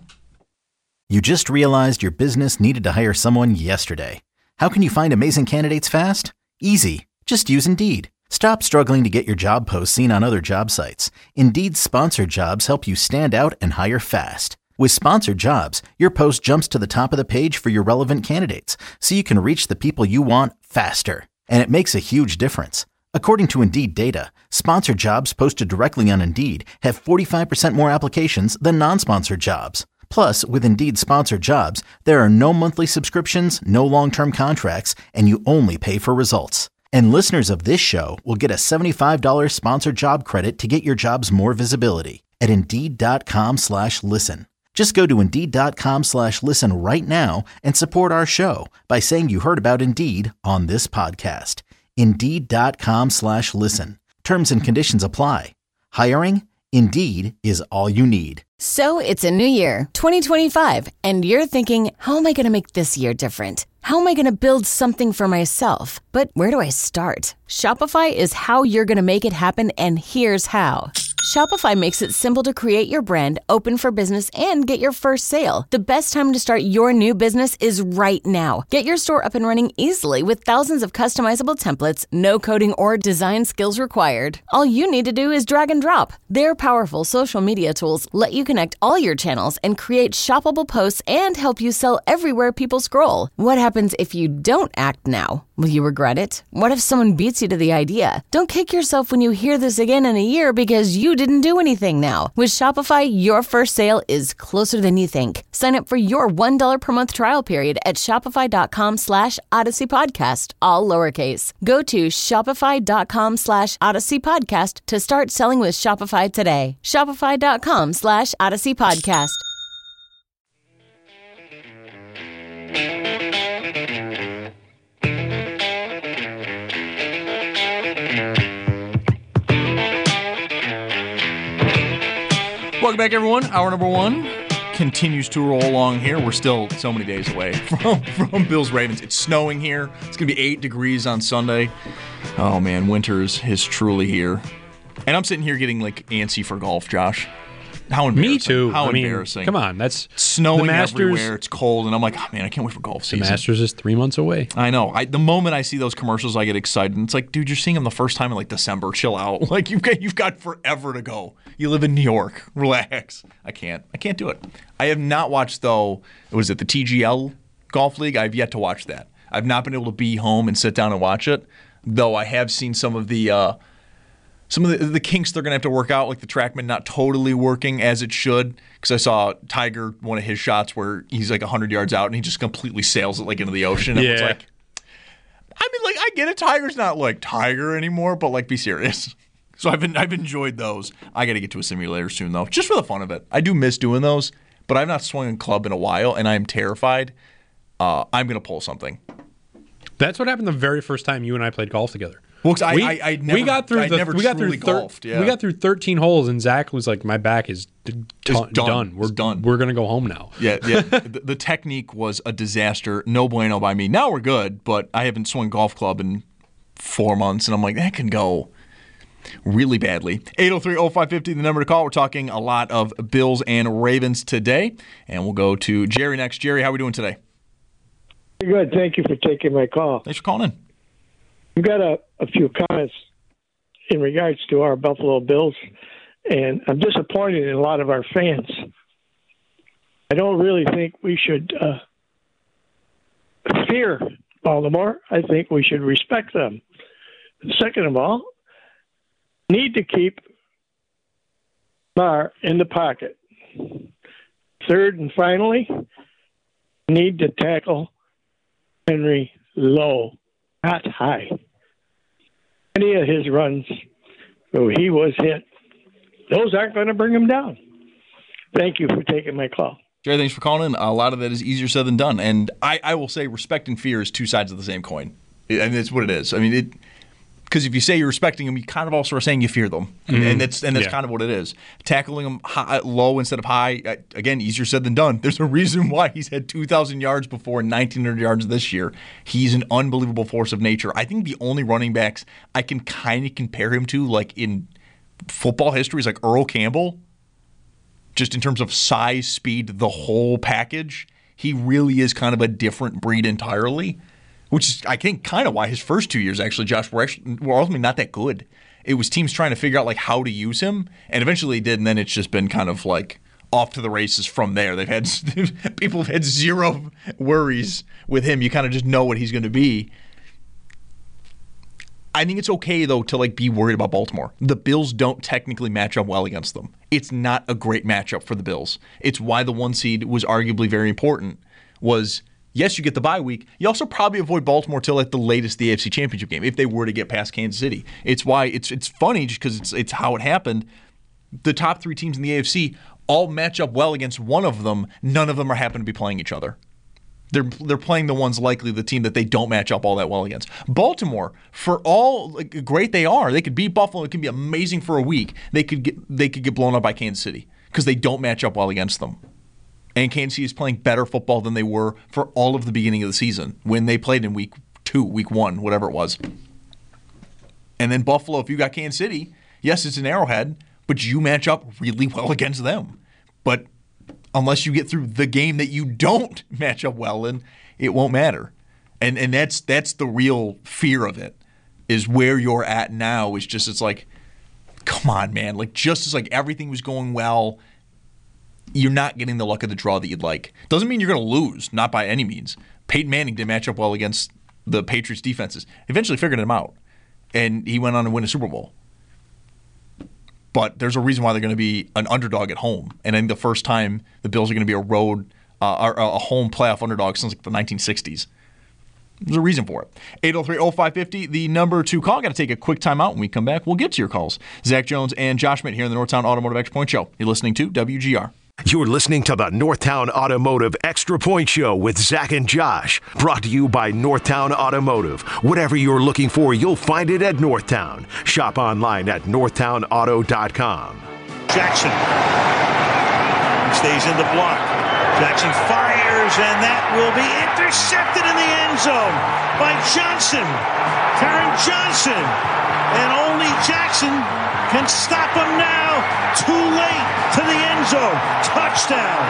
You just realized your business needed to hire someone yesterday. How can you find amazing candidates fast? Easy. Just use Indeed. Stop struggling to get your job posts seen on other job sites. Indeed's sponsored jobs help you stand out and hire fast. With sponsored jobs, your post jumps to the top of the page for your relevant candidates, so you can reach the people you want faster. And it makes a huge difference. According to Indeed data, sponsored jobs posted directly on Indeed have 45% more applications than non-sponsored jobs. Plus, with Indeed sponsored jobs, there are no monthly subscriptions, no long-term contracts, and you only pay for results. And listeners of this show will get a $75 sponsored job credit to get your jobs more visibility at Indeed.com/listen. Just go to Indeed.com/listen right now and support our show by saying you heard about Indeed on this podcast. Indeed.com/listen. Terms and conditions apply. Hiring? Indeed is all you need. So it's a new year, 2025, and you're thinking, how am I going to make this year different? How am I going to build something for myself? But where do I start? Shopify is how you're going to make it happen, and here's how. Shopify makes it simple to create your brand, open for business, and get your first sale. The best time to start your new business is right now. Get your store up and running easily with thousands of customizable templates, no coding or design skills required. All you need to do is drag and drop. Their powerful social media tools let you connect all your channels and create shoppable posts and help you sell everywhere people scroll. What happens if you don't act now? Will you regret it? What if someone beats you to the idea? Don't kick yourself when you hear this again in a year because you didn't do anything now. With Shopify, your first sale is closer than you think. Sign up for your $1 per month trial period at shopify.com/Odyssey Podcast, all lowercase. Go to shopify.com/Odyssey Podcast to start selling with Shopify today. Shopify.com/Odyssey Podcast. Welcome back, everyone. Hour number one continues to roll along here. We're still so many days away from Bills-Ravens. It's snowing here. It's going to be 8 degrees on Sunday. Oh, man, winter is truly here. And I'm sitting here getting, antsy for golf, Josh. How embarrassing. Me too. How embarrassing. Come on, that's it's snowing the Masters, everywhere. It's cold, and I'm like, oh, man, I can't wait for golf season. The Masters is 3 months away. I know. The moment I see those commercials, I get excited. And it's like, dude, you're seeing them the first time in December. Chill out. You've got forever to go. You live in New York. Relax. I can't do it. I have not watched, though. Was it the TGL Golf League? I've yet to watch that. I've not been able to be home and sit down and watch it. Though I have seen some of the kinks they're going to have to work out, like the TrackMan not totally working as it should. Because I saw Tiger, one of his shots where he's 100 yards out and he just completely sails it into the ocean. And yeah. I get it. Tiger's not Tiger anymore, but be serious. So I've enjoyed those. I got to get to a simulator soon though, just for the fun of it. I do miss doing those, but I've not swung a club in a while, and I'm terrified. I'm going to pull something. That's what happened the very first time you and I played golf together. Well, we got through 13 holes, and Zach was like, "My back is done. We're done. We're gonna go home now." Yeah. The technique was a disaster. No bueno by me. Now we're good, but I haven't swung golf club in 4 months, and I'm like, that can go really badly. 803-0550, the number to call. We're talking a lot of Bills and Ravens today, and we'll go to Jerry next. Jerry, how are we doing today? Good. Thank you for taking my call. Thanks for calling in. We've got a few comments in regards to our Buffalo Bills, and I'm disappointed in a lot of our fans. I don't really think we should fear Baltimore. I think we should respect them. Second of all, need to keep Barr in the pocket. Third and finally, need to tackle Henry low, not high. Any of his runs where he was hit, those aren't going to bring him down. Thank you for taking my call. Jerry, thanks for calling in. A lot of that is easier said than done. And I will say respect and fear is two sides of the same coin. And that's what it is. I mean, because if you say you're respecting them, you kind of also are saying you fear them. Mm-hmm. And that's kind of what it is. Tackling them low instead of high, again, easier said than done. There's a reason why he's had 2,000 yards before and 1,900 yards this year. He's an unbelievable force of nature. I think the only running backs I can kind of compare him to, in football history, is Earl Campbell. Just in terms of size, speed, the whole package. He really is kind of a different breed entirely. Which is, I think, kind of why his first 2 years, actually, Josh, were ultimately not that good. It was teams trying to figure out how to use him, and eventually they did, and then it's just been kind of off to the races from there. People have had zero worries with him. You kind of just know what he's going to be. I think it's okay, though, to be worried about Baltimore. The Bills don't technically match up well against them. It's not a great matchup for the Bills. It's why the 1 seed was arguably very important. Yes, you get the bye week. You also probably avoid Baltimore till the latest the AFC Championship game if they were to get past Kansas City. It's why it's funny just because it's how it happened. The top 3 teams in the AFC all match up well against one of them. None of them are happen to be playing each other. They're playing the ones likely the team that they don't match up all that well against. Baltimore, for all great they are, they could beat Buffalo. It could be amazing for a week. They could get blown up by Kansas City because they don't match up well against them. And Kansas City is playing better football than they were for all of the beginning of the season when they played in week 2, week 1, whatever it was. And then Buffalo, if you got Kansas City, yes, it's an Arrowhead, but you match up really well against them. But unless you get through the game that you don't match up well in, it won't matter. And that's the real fear of it, is where you're at now. Is just, it's like, come on, man. Like, just as like everything was going well, you're not getting the luck of the draw that you'd like. Doesn't mean you're going to lose, not by any means. Peyton Manning didn't match up well against the Patriots defenses. Eventually figured him out, and he went on to win a Super Bowl. But there's a reason why they're going to be an underdog at home. And I think the first time the Bills are going to be a home playoff underdog since like the 1960s. There's a reason for it. 803-0550, the number to call. Got to take a quick time out. When we come back, we'll get to your calls. Zach Jones and Josh Schmidt here in the Northtown Automotive Extra Point Show. You're listening to WGR. You're listening to the Northtown Automotive Extra Point Show with Zach and Josh. Brought to you by Northtown Automotive. Whatever you're looking for, you'll find it at Northtown. Shop online at northtownauto.com. Jackson stays in the block. Jackson fires, and that will be intercepted in the end zone by Johnson. Taron Johnson. And only Jackson can stop him now. Too late to the end zone. Touchdown.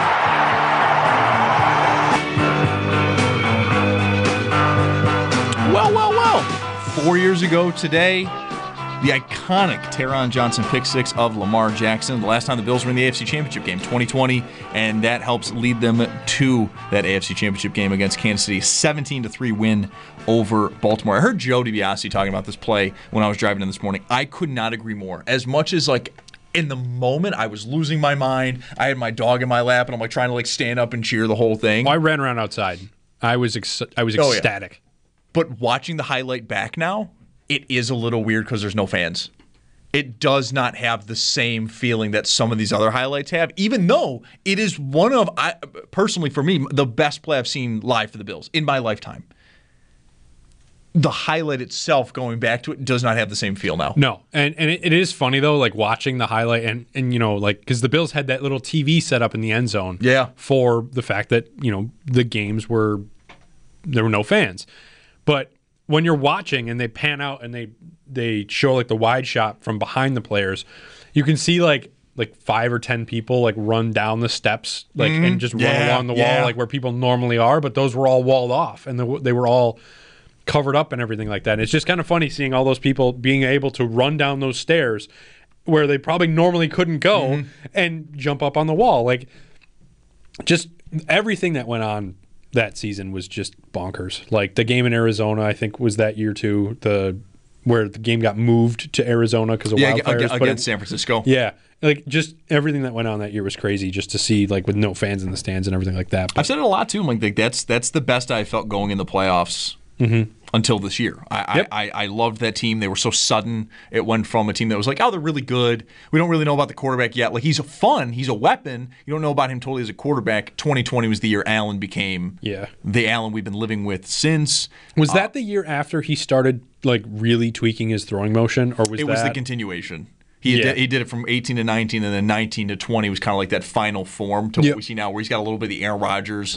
Well. 4 years ago today, the iconic Taron Johnson pick six of Lamar Jackson. The last time the Bills were in the AFC Championship game, 2020, and that helps lead them to that AFC Championship game against Kansas City, 17-3 win over Baltimore. I heard Joe DiBiase talking about this play when I was driving in this morning. I could not agree more. As much as like in the moment, I was losing my mind. I had my dog in my lap, and I'm like trying to like stand up and cheer the whole thing. I ran around outside. I was ecstatic. Yeah. But watching the highlight back now, it is a little weird because there's no fans. It does not have the same feeling that some of these other highlights have, even though it is one of, personally for me, the best play I've seen live for the Bills in my lifetime. The highlight itself, going back to it, does not have the same feel now. No, and it is funny, though, like watching the highlight and you know, like, because the Bills had that little TV set up in the end zone for the fact that, you know, the games there were no fans. But when you're watching and they pan out and they show like the wide shot from behind the players, you can see like 5 or 10 people like run down the steps and just run along the wall like where people normally are, but those were all walled off and they were all covered up and everything like that. And it's just kind of funny seeing all those people being able to run down those stairs where they probably normally couldn't go and jump up on the wall. Like, just everything that went on that season was just bonkers. Like the game in Arizona, I think, was that year too. Where the game got moved to Arizona because of wildfires against San Francisco. Yeah, like just everything that went on that year was crazy. Just to see like with no fans in the stands and everything like that. But I've said it a lot too. I'm like that's the best I felt going in the playoffs. Until this year. I loved that team. They were so sudden. It went from a team that was like, oh, they're really good. We don't really know about the quarterback yet. Like, he's fun. He's a weapon. You don't know about him totally as a quarterback. 2020 was the year Allen became the Allen we've been living with since. Was that the year after he started like really tweaking his throwing motion, or was it was the continuation? He did it from 18 to 19, and then 19 to 20 was kind of like that final form to what we see now, where he's got a little bit of the Aaron Rodgers,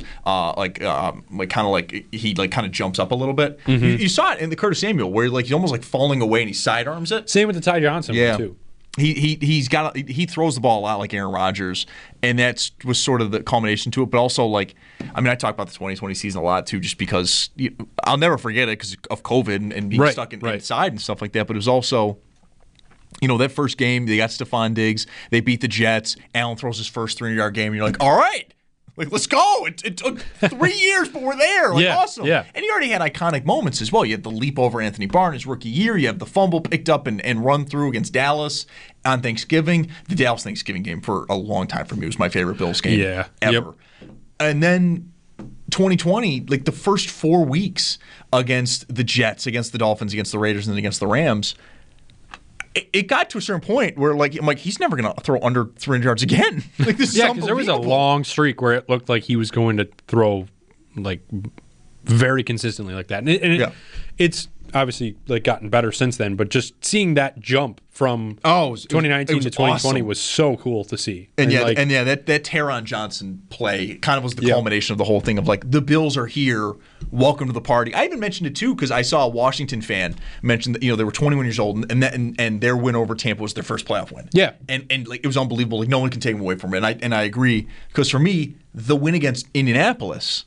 he jumps up a little bit. You saw it in the Curtis Samuel, where like he's almost like falling away and he sidearms it. Same with the Ty Johnson one too. He throws the ball a lot like Aaron Rodgers, and that was sort of the culmination to it. But also, like, I mean, I talk about the 2020 season a lot too, just because I'll never forget it because of COVID and being stuck inside and stuff like that. But it was also, you know, that first game, they got Stephon Diggs. They beat the Jets. Allen throws his first 300-yard game. And you're like, all right, like, let's go. It took 3 years, but we're there. Like, awesome. Yeah. And he already had iconic moments as well. You had the leap over Anthony Barr in his rookie year. You have the fumble picked up and run through against Dallas on Thanksgiving. The Dallas Thanksgiving game for a long time for me was my favorite Bills game ever. And then 2020, like the first 4 weeks against the Jets, against the Dolphins, against the Raiders, and then against the Rams, it got to a certain point where, like, I'm like, he's never going to throw under 300 yards again. Like, this is because there was a long streak where it looked like he was going to throw, like, very consistently like that. And it's, obviously gotten better since then, but just seeing that jump from 2019 to 2020 awesome. Was so cool to see. And that Taron Johnson play kind of was the culmination of the whole thing of the Bills are here, welcome to the party. I even mentioned it too because I saw a Washington fan mention that they were 21 years old and their win over Tampa was their first playoff win. Yeah, and it was unbelievable. No one can take them away from it. And I agree because for me, the win against Indianapolis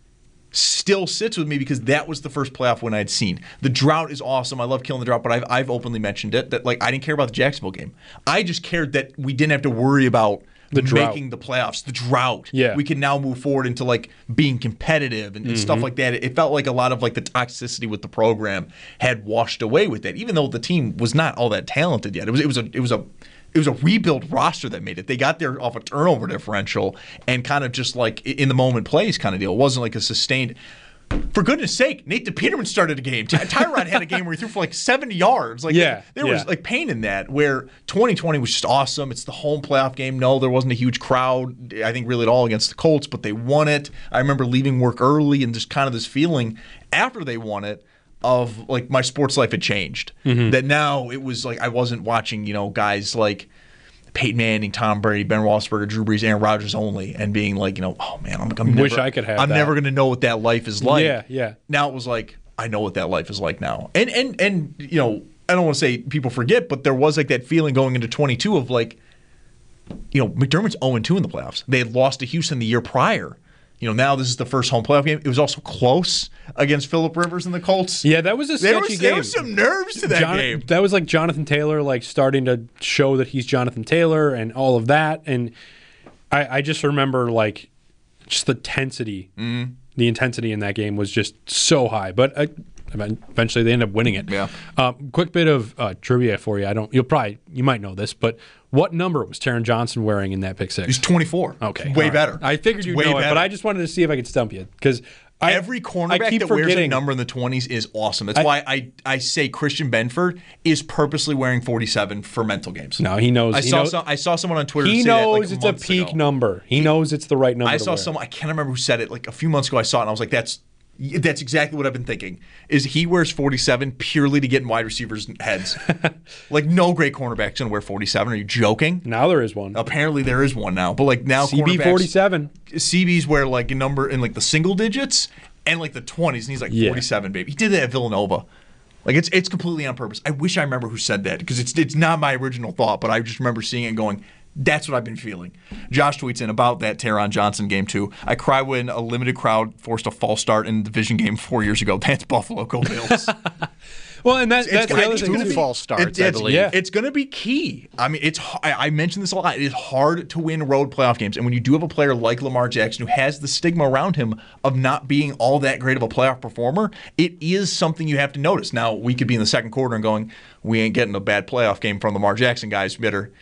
still sits with me because that was the first playoff win I had seen. The drought is awesome. I love killing the drought, but I've openly mentioned it that I didn't care about the Jacksonville game. I just cared that we didn't have to worry about making the playoffs. The drought. Yeah. We can now move forward into being competitive and stuff like that. It felt like a lot of the toxicity with the program had washed away with that, even though the team was not all that talented yet. It was a rebuild roster that made it. They got there off a turnover differential and kind of just in the moment plays kind of deal. It wasn't a sustained. For goodness sake, Nate Peterman started a game. Tyrod had a game where he threw for 70 yards. There was pain in that. Where 2020 was just awesome. It's the home playoff game. No, there wasn't a huge crowd. I think really at all against the Colts, but they won it. I remember leaving work early and just kind of this feeling after they won it of my sports life had changed. Mm-hmm. That now it was I wasn't watching guys like Peyton Manning, Tom Brady, Ben Roethlisberger, Drew Brees, Aaron Rodgers only, and being oh man, I'm wish I could have. I'm never going to know what that life is like. Yeah. Now it was I know what that life is like now, and I don't want to say people forget, but there was that feeling going into 22 of McDermott's 0-2 in the playoffs. They had lost to Houston the year prior. Now this is the first home playoff game. It was also close against Phillip Rivers and the Colts. Yeah, that was a sketchy game. There was some nerves to that game. That was Jonathan Taylor starting to show that he's Jonathan Taylor and all of that. And I just remember just the intensity. Mm-hmm. The intensity in that game was just so high. But eventually they ended up winning it. Yeah. Quick bit of trivia for you. You might know this, but what number was Taron Johnson wearing in that pick six? He's 24. Okay. Way better. I figured you'd know it, but I just wanted to see if I could stump you because every cornerback that wears a number in the 20s is awesome. That's why I say Christian Benford is purposely wearing 47 for mental games. No, he knows. I saw someone on Twitter say that He knows it's a peak number. He knows it's the right number. I saw someone, I can't remember who said it, a few months ago I saw it and I was like, that's exactly what I've been thinking. Is he wears 47 purely to get in wide receivers' heads? No great cornerback's gonna wear 47. Are you joking? Now there is one. Apparently there is one now. But now CB 47. CBs wear a number in the single digits and the 20s, and he's 47, baby. He did that at Villanova. It's completely on purpose. I wish I remember who said that because it's not my original thought, but I just remember seeing it and going, that's what I've been feeling. Josh tweets in about that Taron Johnson game, too. I cry when a limited crowd forced a false start in the division game 4 years ago. That's Buffalo. Go Bills. Well, and that's the other thing. Two false starts, I believe. Yeah. It's going to be key. I mean, I mentioned this a lot. It is hard to win road playoff games. And when you do have a player like Lamar Jackson who has the stigma around him of not being all that great of a playoff performer, it is something you have to notice. Now, we could be in the second quarter and going, we ain't getting a bad playoff game from Lamar Jackson, guys.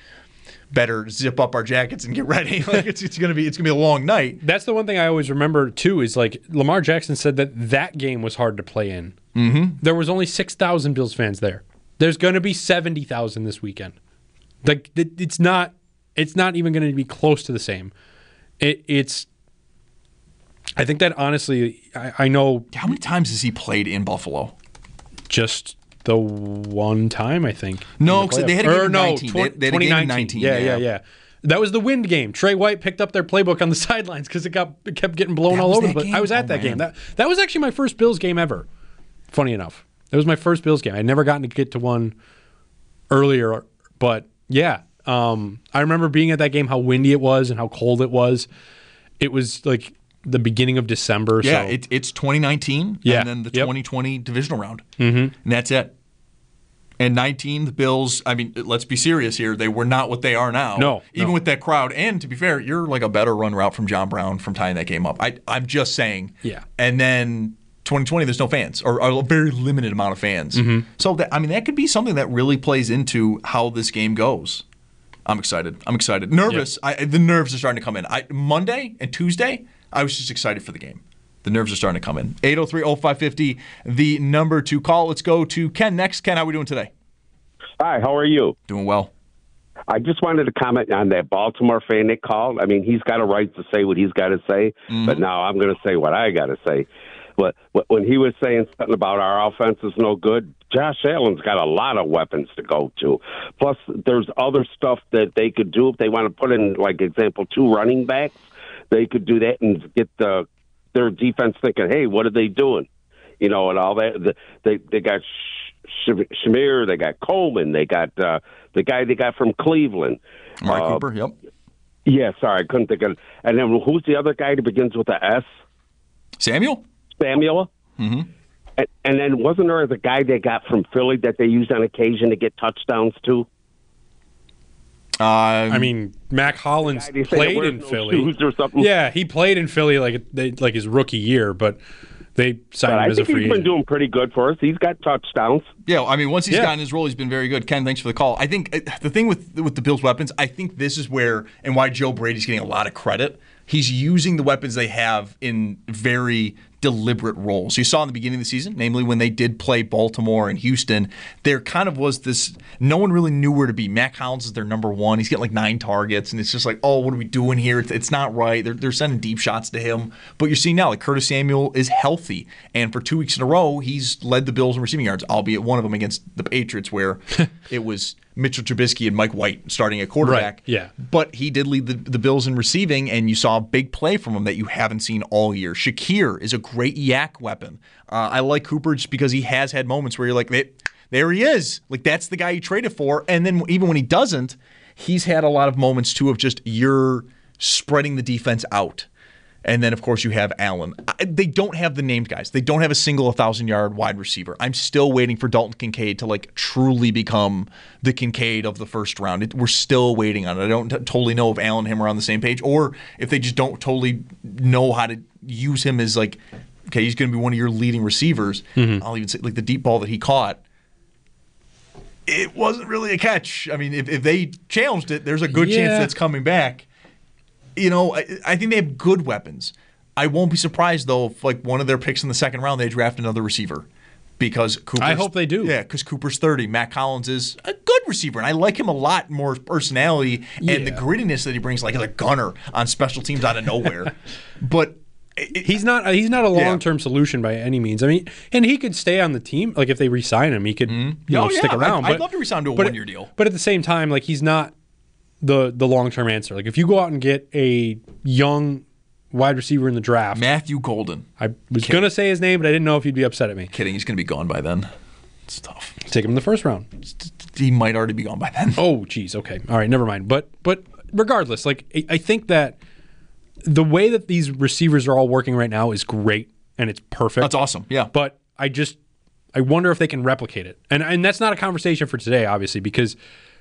Better zip up our jackets and get ready. It's gonna be a long night. That's the one thing I always remember too is Lamar Jackson said that game was hard to play in. Mm-hmm. There was only 6,000 Bills fans there. There's going to be 70,000 this weekend. It's not even going to be close to the same. It's. I think that honestly, I know. How many times has he played in Buffalo? Just the one time, I think. No, because they had a game in 19. They had a game in 2019. Yeah. That was the wind game. Trey White picked up their playbook on the sidelines because it kept getting blown all over. But I was at that game. That was actually my first Bills game ever. Funny enough, it was my first Bills game. I'd never gotten to get to one earlier, but yeah, I remember being at that game. How windy it was and how cold it was. It was the beginning of December. Yeah, so. It's 2019, and then the 2020 divisional round, and that's it. And 19, the Bills, I mean, let's be serious here. They were not what they are now. No. Even with that crowd. And to be fair, you're a better run route from John Brown from tying that game up. I'm just saying. Yeah. And then 2020, there's no fans, or a very limited amount of fans. Mm-hmm. So, that could be something that really plays into how this game goes. I'm excited. Nervous. Yep. The nerves are starting to come in. Monday and Tuesday, I was just excited for the game. The nerves are starting to come in. 803-0550, the number to call. Let's go to Ken next. Ken, how are we doing today? Hi, how are you? Doing well. I just wanted to comment on that Baltimore fan that called. I mean, he's got a right to say what he's got to say, but now I'm going to say what I got to say. when he was saying something about our offense is no good, Josh Allen's got a lot of weapons to go to. Plus, there's other stuff that they could do if they want to put in, like, example, 2 running backs. They could do that and get their defense thinking, hey, what are they doing? And all that. They got Shamir, they got Coleman, they got the guy they got from Cleveland. Mark Cooper, yep. Yeah, sorry, I couldn't think of it. And then who's the other guy that begins with a S? Samuel. Mm-hmm. And then wasn't there the guy they got from Philly that they use on occasion to get touchdowns too? I mean, Mac Hollins played in Philly. Or something. Yeah, he played in Philly like his rookie year, but they signed him as a free agent. I think he's been doing pretty good for us. He's got touchdowns. Yeah, I mean, once he's gotten his role, he's been very good. Ken, thanks for the call. I think the thing with the Bills' weapons, I think this is where and why Joe Brady's getting a lot of credit. He's using the weapons they have in very deliberate roles. You saw in the beginning of the season, namely when they did play Baltimore and Houston, there kind of was this, no one really knew where to be. Mac Hollins is their number one. He's getting like 9 targets, and it's just like, oh, what are we doing here? It's not right. They're sending deep shots to him. But you're seeing now, like Curtis Samuel is healthy, and for 2 weeks in a row, he's led the Bills in receiving yards, albeit one of them against the Patriots where it was Mitchell Trubisky and Mike White starting at quarterback. Right, yeah. But he did lead the Bills in receiving, and you saw a big play from him that you haven't seen all year. Shakir is a great yak weapon. I like Cooper just because he has had moments where you're like, there he is. Like, that's the guy you traded for. And then even when he doesn't, he's had a lot of moments, too, of just you're spreading the defense out. And then, of course, you have Allen. They don't have the named guys. They don't have a single 1,000-yard wide receiver. I'm still waiting for Dalton Kincaid to, like, truly become the Kincaid of the first round. We're still waiting on it. I don't totally know if Allen and him are on the same page or if they just don't totally know how to use him as, like, okay, he's going to be one of your leading receivers. Mm-hmm. I'll even say, like, the deep ball that he caught, it wasn't really a catch. I mean, if they challenged it, there's a good chance that's coming back. I think they have good weapons. I won't be surprised, though, if like one of their picks in the second round, they draft another receiver. Because Cooper's, I hope they do. Yeah, because Cooper's 30. Matt Collins is a good receiver, and I like him a lot more personality and the grittiness that he brings, like as a gunner on special teams out of nowhere. But he's not a long-term solution by any means. I mean, and he could stay on the team. Like if they re-sign him, he could stick around. I'd love to re-sign him to a one-year deal. But at the same time, like he's not the long-term answer. Like if you go out and get a young wide receiver in the draft, Matthew Golden. I was going to say his name, but I didn't know if you'd be upset at me. Kidding, he's going to be gone by then. It's tough. Take him in the first round. He might already be gone by then. Oh, geez. Okay. All right. Never mind. But regardless, like I think that the way that these receivers are all working right now is great and it's perfect. That's awesome. Yeah. But I wonder if they can replicate it. And that's not a conversation for today, obviously, because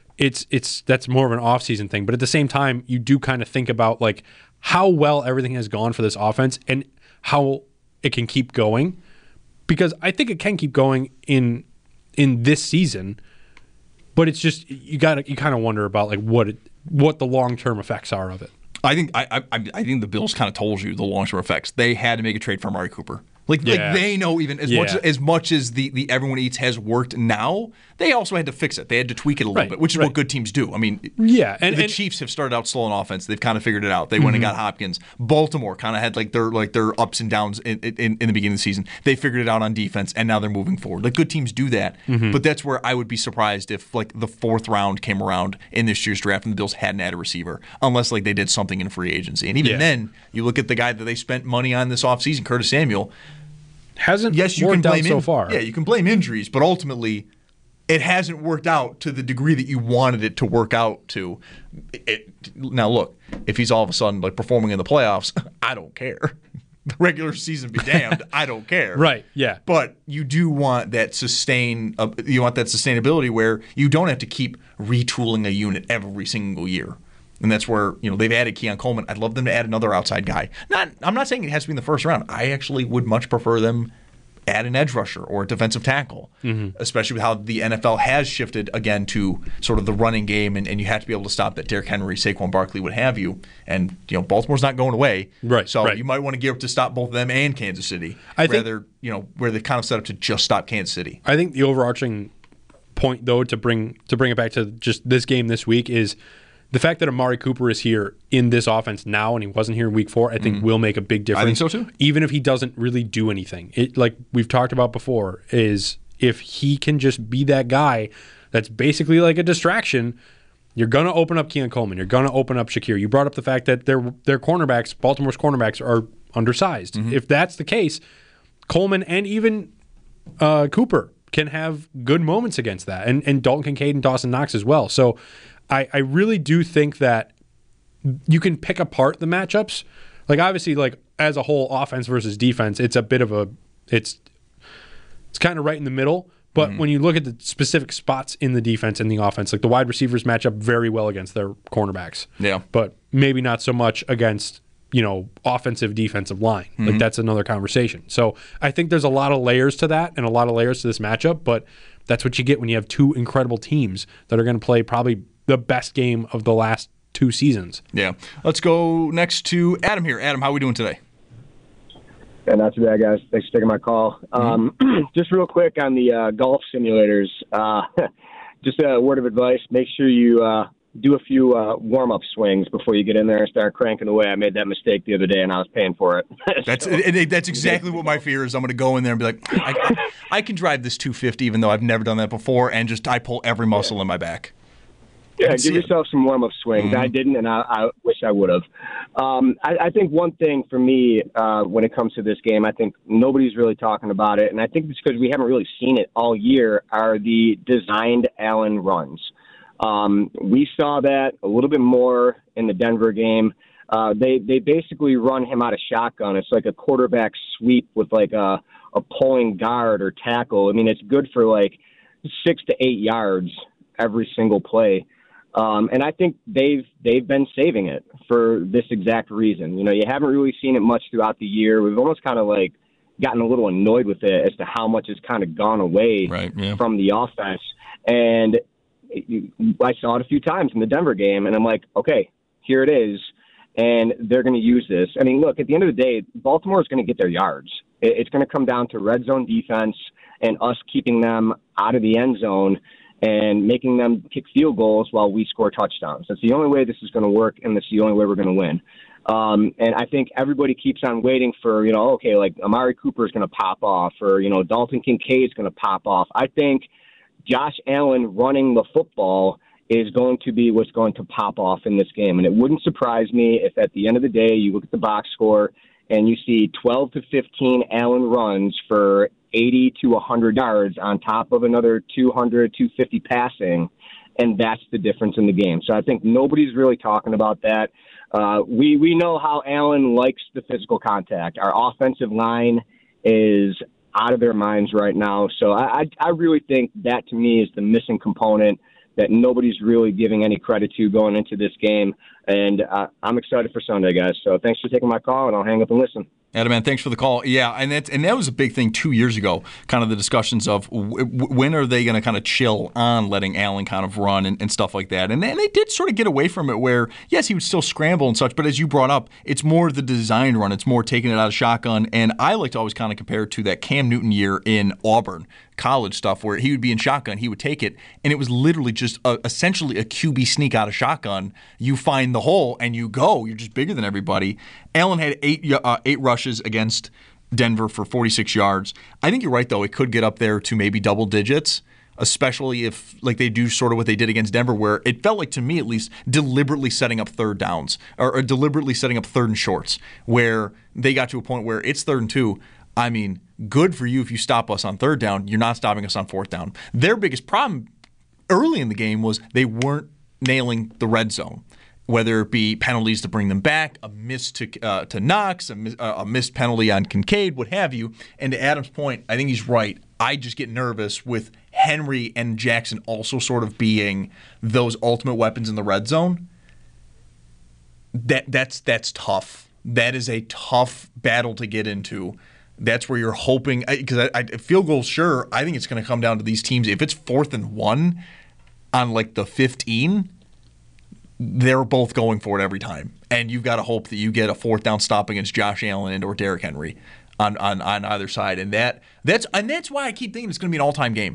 that's more of an off-season thing. But at the same time, you do kind of think about like how well everything has gone for this offense and how it can keep going. Because I think it can keep going in this season, but it's just you kind of wonder about like what the long-term effects are of it. I think the Bills kind of told you the long-term effects. They had to make a trade for Amari Cooper. Like they know even as much as the everyone eats has worked now, they also had to fix it. They had to tweak it a little bit, which is what good teams do. I mean, and the Chiefs have started out slow on offense. They've kind of figured it out. They went and got Hopkins. Baltimore kind of had their ups and downs in the beginning of the season. They figured it out on defense, and now they're moving forward. Like good teams do that, but that's where I would be surprised if like the 4th round came around in this year's draft and the Bills hadn't had a receiver, unless like they did something in free agency. And even then, you look at the guy that they spent money on this offseason, Curtis Samuel. Hasn't worked out so far. Yeah, you can blame injuries, but ultimately it hasn't worked out to the degree that you wanted it to work out to. Now, look, if he's all of a sudden like performing in the playoffs, I don't care. The regular season be damned, I don't care. Right, yeah. But you do want that sustainability where you don't have to keep retooling a unit every single year. And that's where, they've added Keon Coleman. I'd love them to add another outside guy. I'm not saying it has to be in the first round. I actually would much prefer them add an edge rusher or a defensive tackle, especially with how the NFL has shifted again to sort of the running game, and you have to be able to stop that. Derrick Henry, Saquon Barkley, what have you. And, Baltimore's not going away. Right. So you might want to gear up to stop both of them and Kansas City, where they're kind of set up to just stop Kansas City. I think the overarching point, though, to bring it back to just this game this week is the fact that Amari Cooper is here in this offense now and he wasn't here in week 4, I think will make a big difference. I think so too. Even if he doesn't really do anything. It, like we've talked about before, is if he can just be that guy that's basically like a distraction, you're going to open up Keon Coleman. You're going to open up Shakir. You brought up the fact that their cornerbacks, Baltimore's cornerbacks, are undersized. If that's the case, Coleman and even Cooper can have good moments against that, and Dalton Kincaid and Dawson Knox as well. So I really do think that you can pick apart the matchups. Like obviously, like as a whole, offense versus defense, it's a bit of it's kind of right in the middle. But when you look at the specific spots in the defense and the offense, like the wide receivers match up very well against their cornerbacks. Yeah. But maybe not so much against, offensive defensive line. Like that's another conversation. So I think there's a lot of layers to that and a lot of layers to this matchup, but that's what you get when you have two incredible teams that are going to play probably the best game of the last 2 seasons. Yeah. Let's go next to Adam here. Adam, how are we doing today? Yeah, not too bad, guys. Thanks for taking my call. Just real quick on the golf simulators, just a word of advice. Make sure you do a few warm-up swings before you get in there and start cranking away. I made that mistake the other day, and I was paying for it. That's exactly what my fear is. I'm going to go in there and be like, I can drive this 250 even though I've never done that before, and just I pull every muscle in my back. Yeah, give yourself some warm-up swings. I didn't, and I wish I would have. I think one thing for me when it comes to this game, I think nobody's really talking about it, and I think it's because we haven't really seen it all year, are the designed Allen runs. We saw that a little bit more in the Denver game. They basically run him out of shotgun. It's like a quarterback sweep with like a pulling guard or tackle. I mean, it's good for like 6 to 8 yards every single play. And I think they've been saving it for this exact reason. You haven't really seen it much throughout the year. We've almost kind of like gotten a little annoyed with it as to how much has kind of gone away from the offense. And I saw it a few times in the Denver game, and I'm like, okay, here it is, and they're going to use this. I mean, look, at the end of the day, Baltimore is going to get their yards. It's going to come down to red zone defense and us keeping them out of the end zone and making them kick field goals while we score touchdowns. That's the only way this is going to work, and that's the only way we're going to win. And I think everybody keeps on waiting for, okay, like Amari Cooper is going to pop off, or, Dalton Kincaid is going to pop off. I think Josh Allen running the football is going to be what's going to pop off in this game. And it wouldn't surprise me if at the end of the day you look at the box score and you see 12 to 15 Allen runs for 80 to 100 yards on top of another 200, 250 passing, and that's the difference in the game. So I think nobody's really talking about that. We know how Allen likes the physical contact. Our offensive line is out of their minds right now. So I really think that, to me, is the missing component that nobody's really giving any credit to going into this game. And I'm excited for Sunday, guys. So thanks for taking my call, and I'll hang up and listen. Adam, man, thanks for the call. Yeah, and that was a big thing 2 years ago, kind of the discussions of when are they going to kind of chill on letting Allen kind of run and stuff like that. And they did sort of get away from it where, yes, he would still scramble and such, but as you brought up, it's more the design run. It's more taking it out of shotgun. And I like to always kind of compare it to that Cam Newton year in Auburn college stuff where he would be in shotgun, he would take it, and it was literally just essentially a QB sneak out of shotgun. You find the hole and you go. You're just bigger than everybody. Allen had eight rushes against Denver for 46 yards. I think you're right, though. It could get up there to maybe double digits, especially if like they do sort of what they did against Denver, where it felt like, to me at least, deliberately setting up third downs or deliberately setting up third and shorts, where they got to a point where it's 3rd and 2. I mean, good for you if you stop us on 3rd down. You're not stopping us on 4th down. Their biggest problem early in the game was they weren't nailing the red zone, whether it be penalties to bring them back, a miss to Knox, a missed penalty on Kincaid, what have you. And to Adam's point, I think he's right. I just get nervous with Henry and Jackson also sort of being those ultimate weapons in the red zone. That's tough. That is a tough battle to get into. That's where you're hoping, because field goals, sure, I think it's going to come down to these teams. If it's 4th and 1 on like the 15, they're both going for it every time. And you've got to hope that you get a 4th down stop against Josh Allen and or Derrick Henry on either side. And that's why I keep thinking it's going to be an all-time game.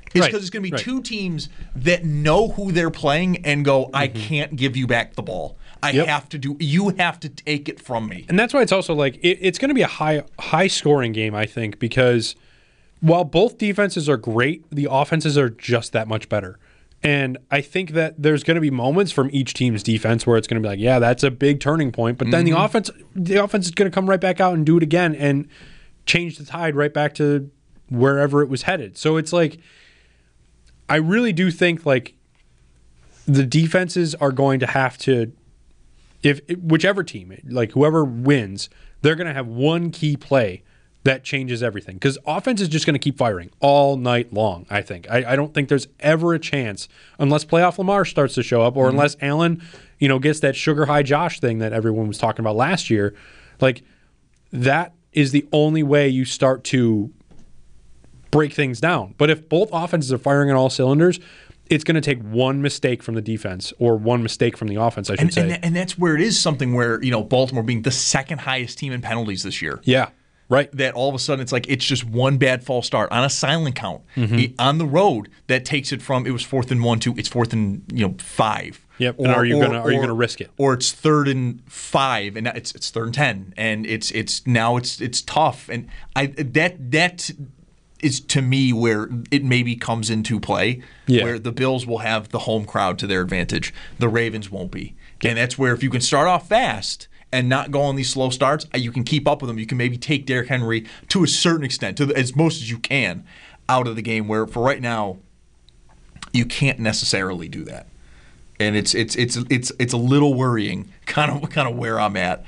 is because it's going to be two teams that know who they're playing and go, I can't give you back the ball. You have to take it from me. And that's why it's also like it's going to be a high scoring game, I think, because while both defenses are great, the offenses are just that much better. And I think that there's going to be moments from each team's defense where it's going to be like, yeah, that's a big turning point. But then the offense is going to come right back out and do it again and change the tide right back to wherever it was headed. So it's like, I really do think like the defenses are going to have to, whichever team, like whoever wins, they're going to have one key play that changes everything. Because offense is just going to keep firing all night long, I think. I don't think there's ever a chance, unless playoff Lamar starts to show up, or unless Allen, gets that sugar high Josh thing that everyone was talking about last year. Like, that is the only way you start to break things down. But if both offenses are firing on all cylinders, it's going to take one mistake from the defense or one mistake from the offense, I should say. And that's where it is something where, Baltimore being the second highest team in penalties this year. Yeah. Right. That all of a sudden it's like it's just one bad false start on a silent count on the road that takes it from it was 4th and 1 to it's 4th and 5. Yep. And are you gonna risk it? Or it's 3rd and 5 and it's 3rd and 10 and it's tough and that is to me where it maybe comes into play where the Bills will have the home crowd to their advantage. The Ravens won't be. And that's where if you can start off fast and not go on these slow starts, you can keep up with them. You can maybe take Derrick Henry to a certain extent, as most as you can, out of the game. Where for right now, you can't necessarily do that, and it's a little worrying, kind of where I'm at.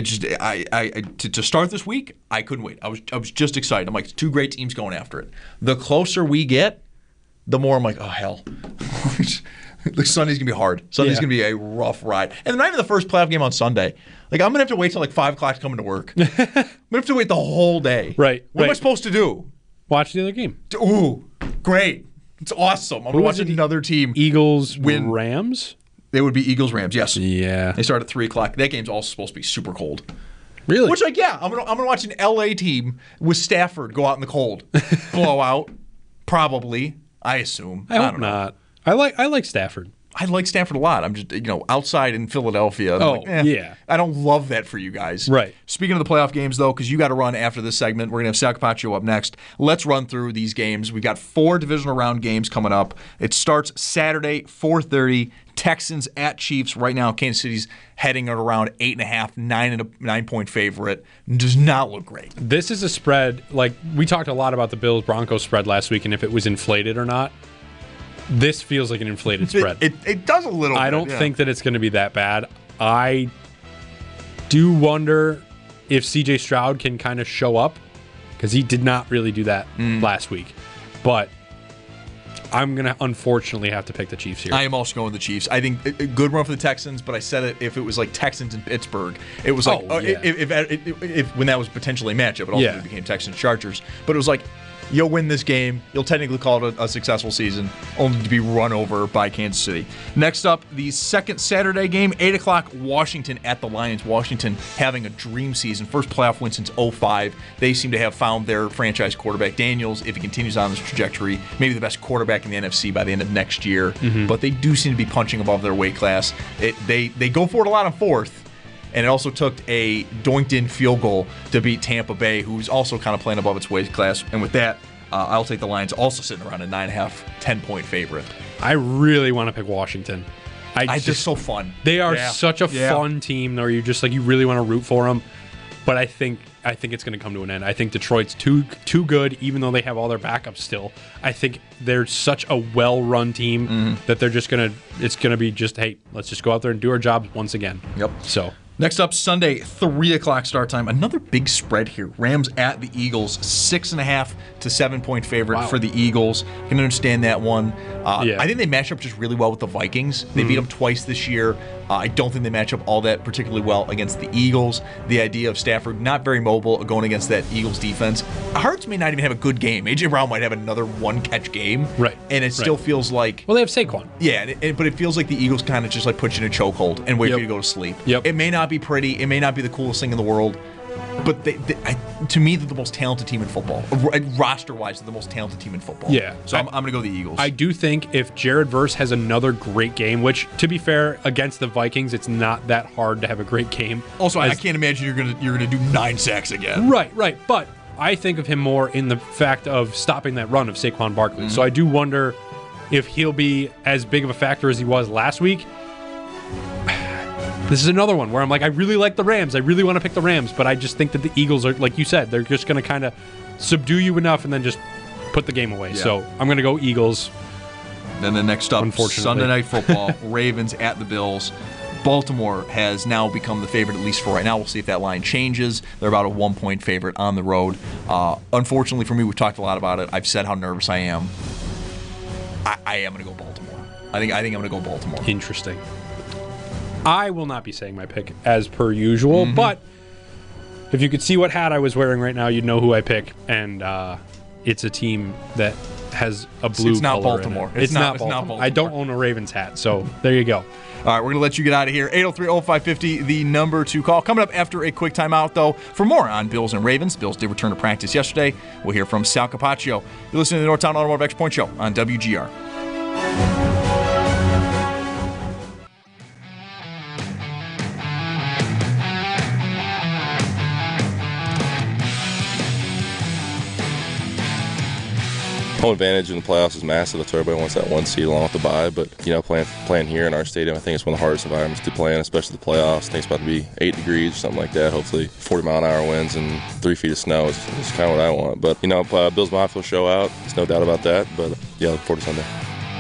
To start this week, I couldn't wait. I was just excited. I'm like, two great teams going after it. The closer we get, the more I'm like, oh hell. Sunday's going to be hard. Sunday's going to be a rough ride. And not even the first playoff game on Sunday. Like, I'm going to have to wait till like 5 o'clock to come into work. I'm going to have to wait the whole day. Right. What am I supposed to do? Watch the other game. Ooh, great. It's awesome. I'm going to watch another team Eagles win. Rams? They would be Eagles-Rams, yes. Yeah. They start at 3 o'clock. That game's also supposed to be super cold. Really? Which, like, yeah, I'm gonna watch an LA team with Stafford go out in the cold. Blowout. Probably. I assume. I hope not. I like Stafford. I like Stafford a lot. I'm just, outside in Philadelphia. Yeah. I don't love that for you guys. Right. Speaking of the playoff games, though, because you got to run after this segment, we're going to have Sal Capaccio up next. Let's run through these games. We've got 4 divisional round games coming up. It starts Saturday, 4:30. Texans at Chiefs. Right now, Kansas City's heading at around 8.5, 9-point favorite. Does not look great. This is a spread, like we talked a lot about the Bills-Broncos spread last week and if it was inflated or not. This feels like an inflated spread. It does a little bit. I don't think that it's going to be that bad. I do wonder if C.J. Stroud can kind of show up because he did not really do that last week. But I'm going to unfortunately have to pick the Chiefs here. I am also going with the Chiefs. I think a good run for the Texans, but I said it if it was like Texans and Pittsburgh. It was like if when that was potentially a matchup, it ultimately became Texans-Chargers. But it was like, you'll win this game. You'll technically call it a successful season, only to be run over by Kansas City. Next up, the second Saturday game, 8 o'clock, Washington at the Lions. Washington having a dream season. First playoff win since 2005. They seem to have found their franchise quarterback. Daniels, if he continues on this trajectory, maybe the best quarterback in the NFC by the end of next year. But they do seem to be punching above their weight class. They go for it a lot on fourth. And it also took a doinked-in field goal to beat Tampa Bay, who's also kind of playing above its weight class. And with that, I'll take the Lions, also sitting around a 9.5, 10-point favorite. I really want to pick Washington. Just so fun. They are such a fun team, where you just you really want to root for them. But I think it's going to come to an end. I think Detroit's too good, even though they have all their backups still. I think they're such a well-run team that they're just it's going to be just, hey, let's just go out there and do our jobs once again. Yep. So next up, Sunday, 3 o'clock start time. Another big spread here. Rams at the Eagles, 6.5 to 7-point favorite for the Eagles. I can understand that one. I think they match up just really well with the Vikings. They beat them twice this year. I don't think they match up all that particularly well against the Eagles. The idea of Stafford not very mobile going against that Eagles defense. Hurts may not even have a good game. A.J. Brown might have another one-catch game. Right. And it still feels like... Well, they have Saquon. Yeah, but it feels like the Eagles kind of just put you in a chokehold and wait for you to go to sleep. Yep. It may not be pretty. It may not be the coolest thing in the world. But to me, they're the most talented team in football. Roster-wise, they're the most talented team in football. Yeah. So I'm going to go the Eagles. I do think if Jared Verse has another great game, which, to be fair, against the Vikings, it's not that hard to have a great game. Also, I can't imagine you're gonna do 9 sacks again. Right. But I think of him more in the fact of stopping that run of Saquon Barkley. So I do wonder if he'll be as big of a factor as he was last week. This is another one where I'm like, I really like the Rams. I really want to pick the Rams, but I just think that the Eagles are, like you said, they're just going to kind of subdue you enough and then just put the game away. Yeah. So I'm going to go Eagles. Then the next up, Sunday Night Football, Ravens at the Bills. Baltimore has now become the favorite, at least for right now. We'll see if that line changes. They're about a 1-point favorite on the road. Unfortunately for me, we've talked a lot about it. I've said how nervous I am. I am going to go Baltimore. I think I'm going to go Baltimore. Interesting. I will not be saying my pick as per usual, but if you could see what hat I was wearing right now, you'd know who I pick, and it's a team that has a blue color. It's not Baltimore. It's not Baltimore. I don't own a Ravens hat, so there you go. All right, we're going to let you get out of here. 803-0550, the number to call. Coming up after a quick timeout, though, for more on Bills and Ravens. Bills did return to practice yesterday. We'll hear from Sal Capaccio. You're listening to the Northtown Automotive Extra Point Show on WGR. Home advantage in the playoffs is massive. That's why everybody wants that 1 seed along with the bye. But, playing here in our stadium, I think it's one of the hardest environments to play in, especially the playoffs. I think it's about to be 8 degrees or something like that. Hopefully 40-mile-an-hour winds and 3 feet of snow is kind of what I want. But, Bills Mafia will show out. There's no doubt about that. But, look forward to Sunday.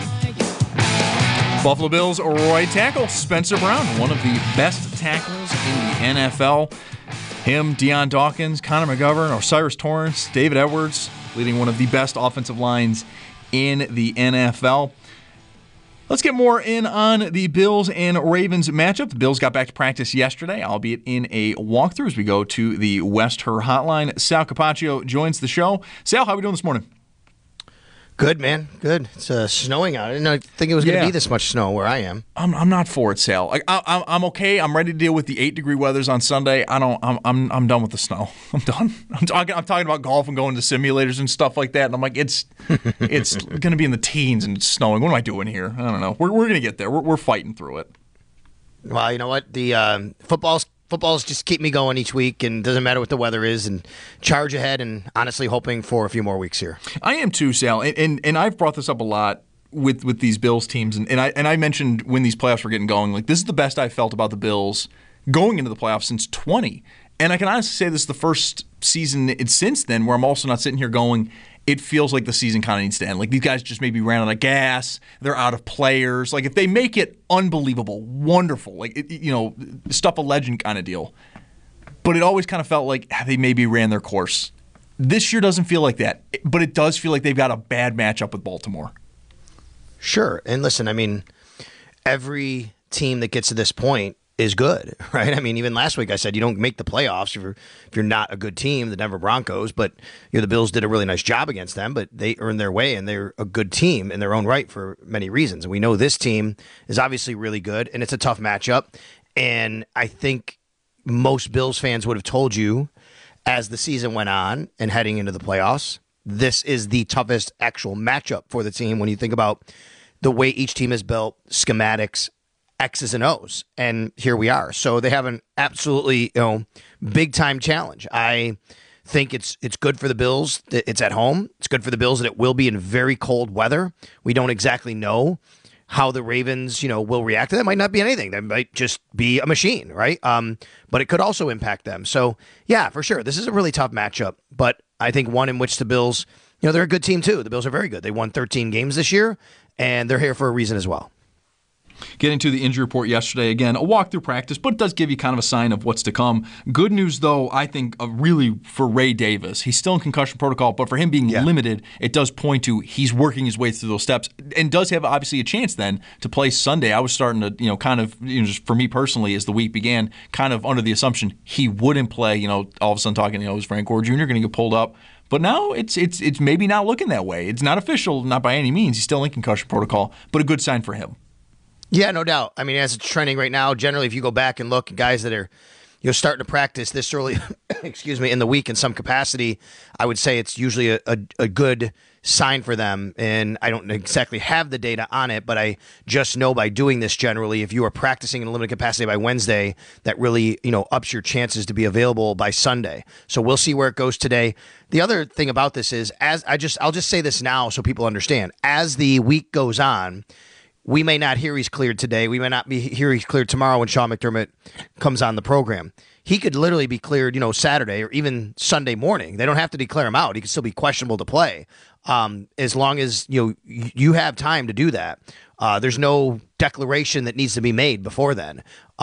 Buffalo Bills right tackle Spencer Brown, one of the best tackles in the NFL. Him, Deion Dawkins, Connor McGovern, Osiris Torrance, David Edwards, leading one of the best offensive lines in the NFL. Let's get more in on the Bills and Ravens matchup. The Bills got back to practice yesterday, albeit in a walkthrough, as we go to the West Her Hotline. Sal Capaccio joins the show. Sal, how are we doing this morning? Good, man. Good. It's snowing out. I didn't think it was going to be this much snow where I am. I'm not for it, Sal. I'm okay. I'm ready to deal with the 8-degree weathers on Sunday. I'm done with the snow. I'm done. I'm talking about golf and going to simulators and stuff like that. And I'm like, it's going to be in the teens and it's snowing. What am I doing here? I don't know. We're going to get there. We're fighting through it. Well, you know what? The football's just keep me going each week, and doesn't matter what the weather is, and charge ahead, and honestly hoping for a few more weeks here. I am too, Sal, and I've brought this up a lot with these Bills teams, and I mentioned when these playoffs were getting going, like this is the best I felt about the Bills going into the playoffs since 20. And I can honestly say this is the first season since then where I'm also not sitting here going, it feels like the season kind of needs to end. Like these guys just maybe ran out of gas. They're out of players. Like if they make it unbelievable, wonderful, like stuff a legend kind of deal. But it always kind of felt like they maybe ran their course. This year doesn't feel like that, but it does feel like they've got a bad matchup with Baltimore. Sure, and listen, I mean, every team that gets to this point is good, right? I mean, even last week I said you don't make the playoffs if you're not a good team, the Denver Broncos, but the Bills did a really nice job against them, but they earned their way, and they're a good team in their own right for many reasons. And we know this team is obviously really good, and it's a tough matchup. And I think most Bills fans would have told you as the season went on and heading into the playoffs, this is the toughest actual matchup for the team when you think about the way each team is built, schematics, X's and O's, and here we are. So they have an absolutely big time challenge. I think it's good for the Bills that it's at home. It's good for the Bills that it will be in very cold weather. We don't exactly know how the Ravens will react to that. Might not be anything. That might just be a machine, right? But it could also impact them. So yeah, for sure, this is a really tough matchup. But I think one in which the Bills, they're a good team too. The Bills are very good. They won 13 games this year, and they're here for a reason as well. Getting to the injury report yesterday, again, a walkthrough practice, but it does give you kind of a sign of what's to come. Good news, though, I think, really for Ray Davis. He's still in concussion protocol, but for him being limited, it does point to he's working his way through those steps and does have, obviously, a chance then to play Sunday. I was starting to, just for me personally, as the week began, kind of under the assumption he wouldn't play, all of a sudden talking, is Frank Gore Jr. going to get pulled up? But now it's maybe not looking that way. It's not official, not by any means. He's still in concussion protocol, but a good sign for him. Yeah, no doubt. I mean, as it's trending right now, generally, if you go back and look at guys that are, you're starting to practice this early, excuse me, in the week in some capacity, I would say it's usually a good sign for them. And I don't exactly have the data on it, but I just know by doing this generally, if you are practicing in a limited capacity by Wednesday, that really, ups your chances to be available by Sunday. So we'll see where it goes today. The other thing about this is, I'll just say this now so people understand. As the week goes on, we may not hear he's cleared today. We may not hear he's cleared tomorrow when Sean McDermott comes on the program. He could literally be cleared, Saturday or even Sunday morning. They don't have to declare him out. He could still be questionable to play, as long as you have time to do that. There's no declaration that needs to be made before then.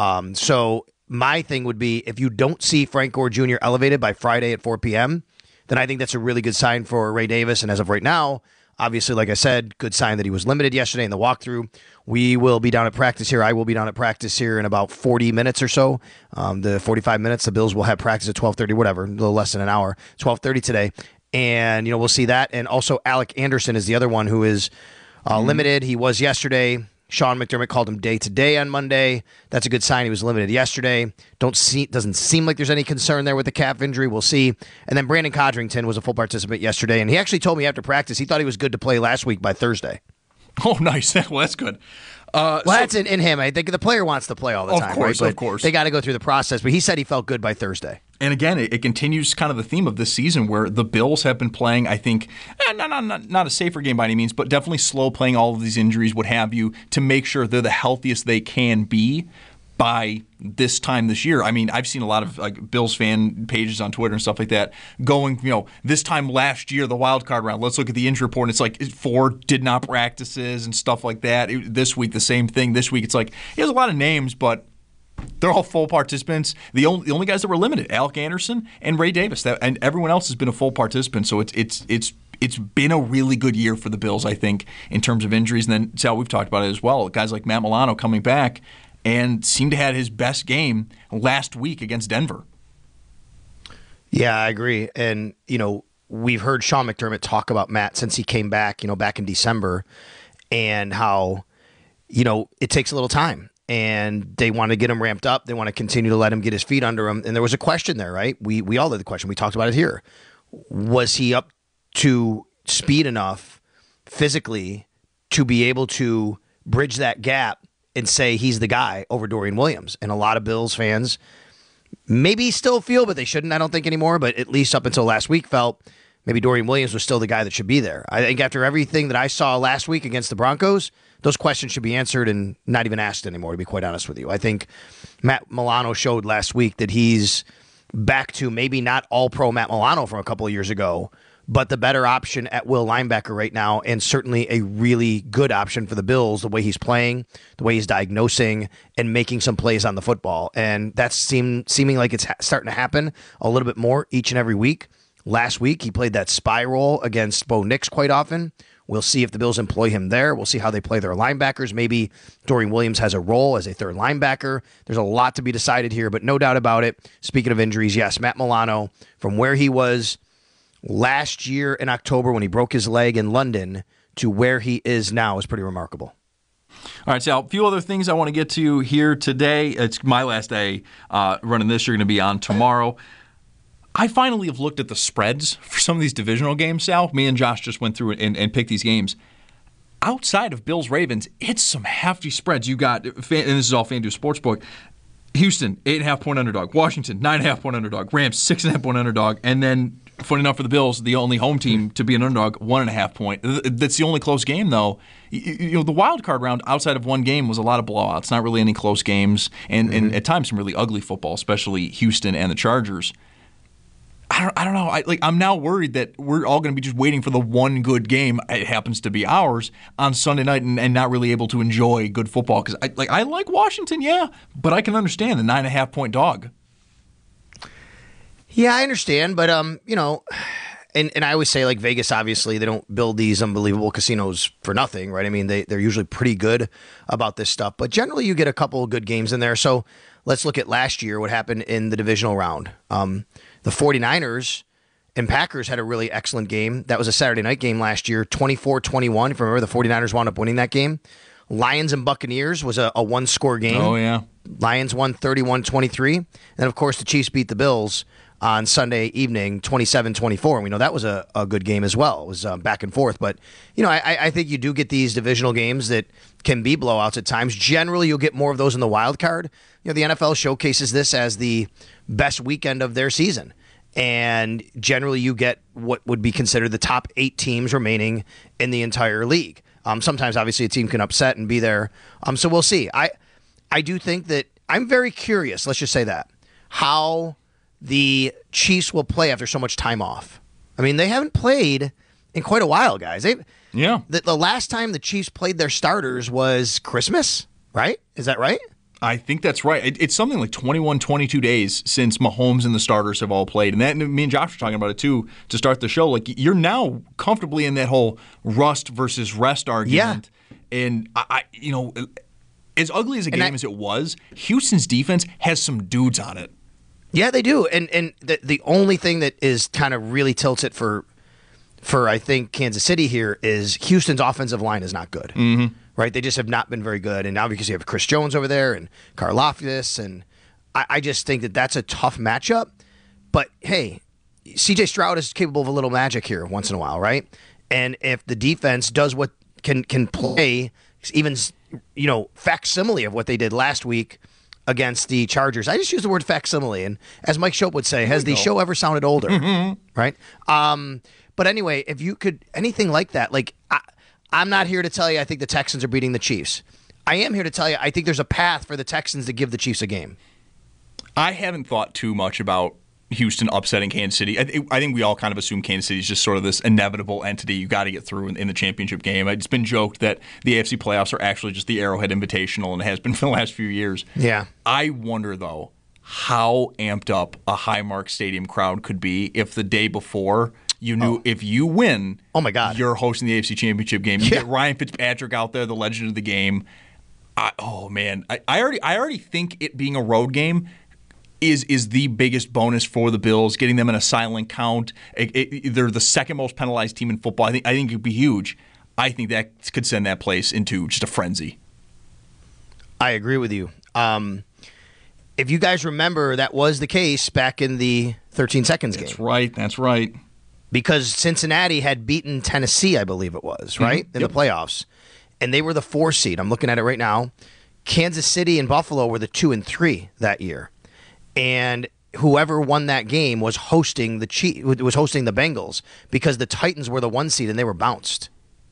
So my thing would be, if you don't see Frank Gore Jr. elevated by Friday at 4 p.m., then I think that's a really good sign for Ray Davis. And as of right now, obviously, like I said, good sign that he was limited yesterday in the walkthrough. We will be down at practice here. I will be down at practice here in about 40 minutes or so. The 45 minutes, the Bills will have practice at 12:30, whatever, a little less than an hour, 12:30 today. And, we'll see that. And also Alec Anderson is the other one who is limited. He was yesterday. Sean McDermott called him day-to-day on Monday. That's a good sign. He was limited yesterday. Doesn't seem like there's any concern there with the calf injury. We'll see. And then Brandon Codrington was a full participant yesterday, and he actually told me after practice he thought he was good to play last week by Thursday. Oh, nice. Well, that's good. That's in him. I think the player wants to play all the time. Of course. They got to go through the process. But he said he felt good by Thursday. And again, it continues kind of the theme of this season where the Bills have been playing, I think, not a safer game by any means, but definitely slow playing all of these injuries, what have you, to make sure they're the healthiest they can be by this time this year. I mean, I've seen a lot of Bills fan pages on Twitter and stuff like that going, this time last year, the wild card round, let's look at the injury report, and it's like 4 did not practices and stuff like that. This week, the same thing. This week, it's like, he has a lot of names, but they're all full participants. The only guys that were limited, Alec Anderson and Ray Davis, and everyone else has been a full participant. So it's been a really good year for the Bills, I think, in terms of injuries. And then Sal, we've talked about it as well. Guys like Matt Milano coming back and seemed to have his best game last week against Denver. Yeah, I agree. And we've heard Sean McDermott talk about Matt since he came back, back in December, and how it takes a little time. And they want to get him ramped up. They want to continue to let him get his feet under him. And there was a question there, right? We all had the question. We talked about it here. Was he up to speed enough physically to be able to bridge that gap and say he's the guy over Dorian Williams? And a lot of Bills fans maybe still feel, but they shouldn't, I don't think, anymore. But at least up until last week felt maybe Dorian Williams was still the guy that should be there. I think after everything that I saw last week against the Broncos, those questions should be answered and not even asked anymore, to be quite honest with you. I think Matt Milano showed last week that he's back to maybe not all-pro Matt Milano from a couple of years ago, but the better option at will linebacker right now, and certainly a really good option for the Bills, the way he's playing, the way he's diagnosing, and making some plays on the football. And that's seeming like it's starting to happen a little bit more each and every week. Last week, he played that spy role against Bo Nix quite often. We'll see if the Bills employ him there. We'll see how they play their linebackers. Maybe Dorian Williams has a role as a third linebacker. There's a lot to be decided here, but no doubt about it. Speaking of injuries, yes, Matt Milano, from where he was last year in October when he broke his leg in London to where he is now is pretty remarkable. All right, Sal, a few other things I want to get to here today. It's my last day running this. You're going to be on tomorrow. I finally have looked at the spreads for some of these divisional games, Sal. Me and Josh just went through and picked these games. Outside of Bills-Ravens, it's some hefty spreads. You got, and this is all FanDuel Sportsbook, Houston, 8.5-point underdog. Washington, 9.5-point underdog. Rams, 6.5-point underdog. And then, funny enough for the Bills, the only home team to be an underdog, 1.5-point. That's the only close game, though. The wild card round outside of one game was a lot of blowouts, not really any close games, and at times some really ugly football, especially Houston and the Chargers. I don't know. I'm now worried that we're all going to be just waiting for the one good game. It happens to be ours on Sunday night, and not really able to enjoy good football. Because I like Washington, yeah, but I can understand the 9.5-point dog. Yeah, I understand, but and I always say, like, Vegas, obviously they don't build these unbelievable casinos for nothing, right? I mean, they're usually pretty good about this stuff, but generally you get a couple of good games in there. So let's look at last year, what happened in the divisional round. The 49ers and Packers had a really excellent game. That was a Saturday night game last year, 24-21. If you remember, the 49ers wound up winning that game. Lions and Buccaneers was a one-score game. Oh, yeah. Lions won 31-23. And, of course, the Chiefs beat the Bills on Sunday evening 27-24. And we know that was a good game as well. It was back and forth. But, I think you do get these divisional games that can be blowouts at times. Generally, you'll get more of those in the wild card. The NFL showcases this as the best weekend of their season. And generally, you get what would be considered the top 8 teams remaining in the entire league. Sometimes, obviously, a team can upset and be there. So we'll see. I do think that I'm very curious, let's just say that, how the Chiefs will play after so much time off. I mean, they haven't played in quite a while, guys. Yeah. The last time the Chiefs played their starters was Christmas, right? Is that right? I think that's right. It's something like 21, 22 days since Mahomes and the starters have all played. And that, me and Josh were talking about it, too, to start the show. Like, you're now comfortably in that whole rust versus rest argument. Yeah. And, as ugly as a game as it was, Houston's defense has some dudes on it. Yeah, they do. And the only thing that is kind of really tilts it for I think, Kansas City here is Houston's offensive line is not good. Mm-hmm. Right? They just have not been very good. And now because you have Chris Jones over there and Karlaftis, and I just think that that's a tough matchup. But, hey, C.J. Stroud is capable of a little magic here once in a while, right? And if the defense does what can play, even, facsimile of what they did last week against the Chargers. I just use the word facsimile. And as Mike Shope would say, has the show ever sounded older? Mm-hmm. Right? But anyway, if you could, anything like that, like, I'm not here to tell you I think the Texans are beating the Chiefs. I am here to tell you I think there's a path for the Texans to give the Chiefs a game. I haven't thought too much about Houston upsetting Kansas City. I think we all kind of assume Kansas City is just sort of this inevitable entity you got to get through in the championship game. It's been joked that the AFC playoffs are actually just the Arrowhead Invitational, and it has been for the last few years. Yeah. I wonder, though, how amped up a Highmark Stadium crowd could be if the day before you knew if you win, oh my God, you're hosting the AFC Championship game. You get Ryan Fitzpatrick out there, the legend of the game. I already think it being a road game is the biggest bonus for the Bills. Getting them in a silent count. They're the second most penalized team in football. I think it'd be huge. I think that could send that place into just a frenzy. I agree with you. If you guys remember, that was the case back in the 13 seconds game. That's right. Because Cincinnati had beaten Tennessee, I believe it was, right? In the playoffs. And they were the 4 seed. I'm looking at it right now. Kansas City and Buffalo were the 2 and 3 that year. And whoever won that game was hosting the Bengals because the Titans were the 1 seed and they were bounced.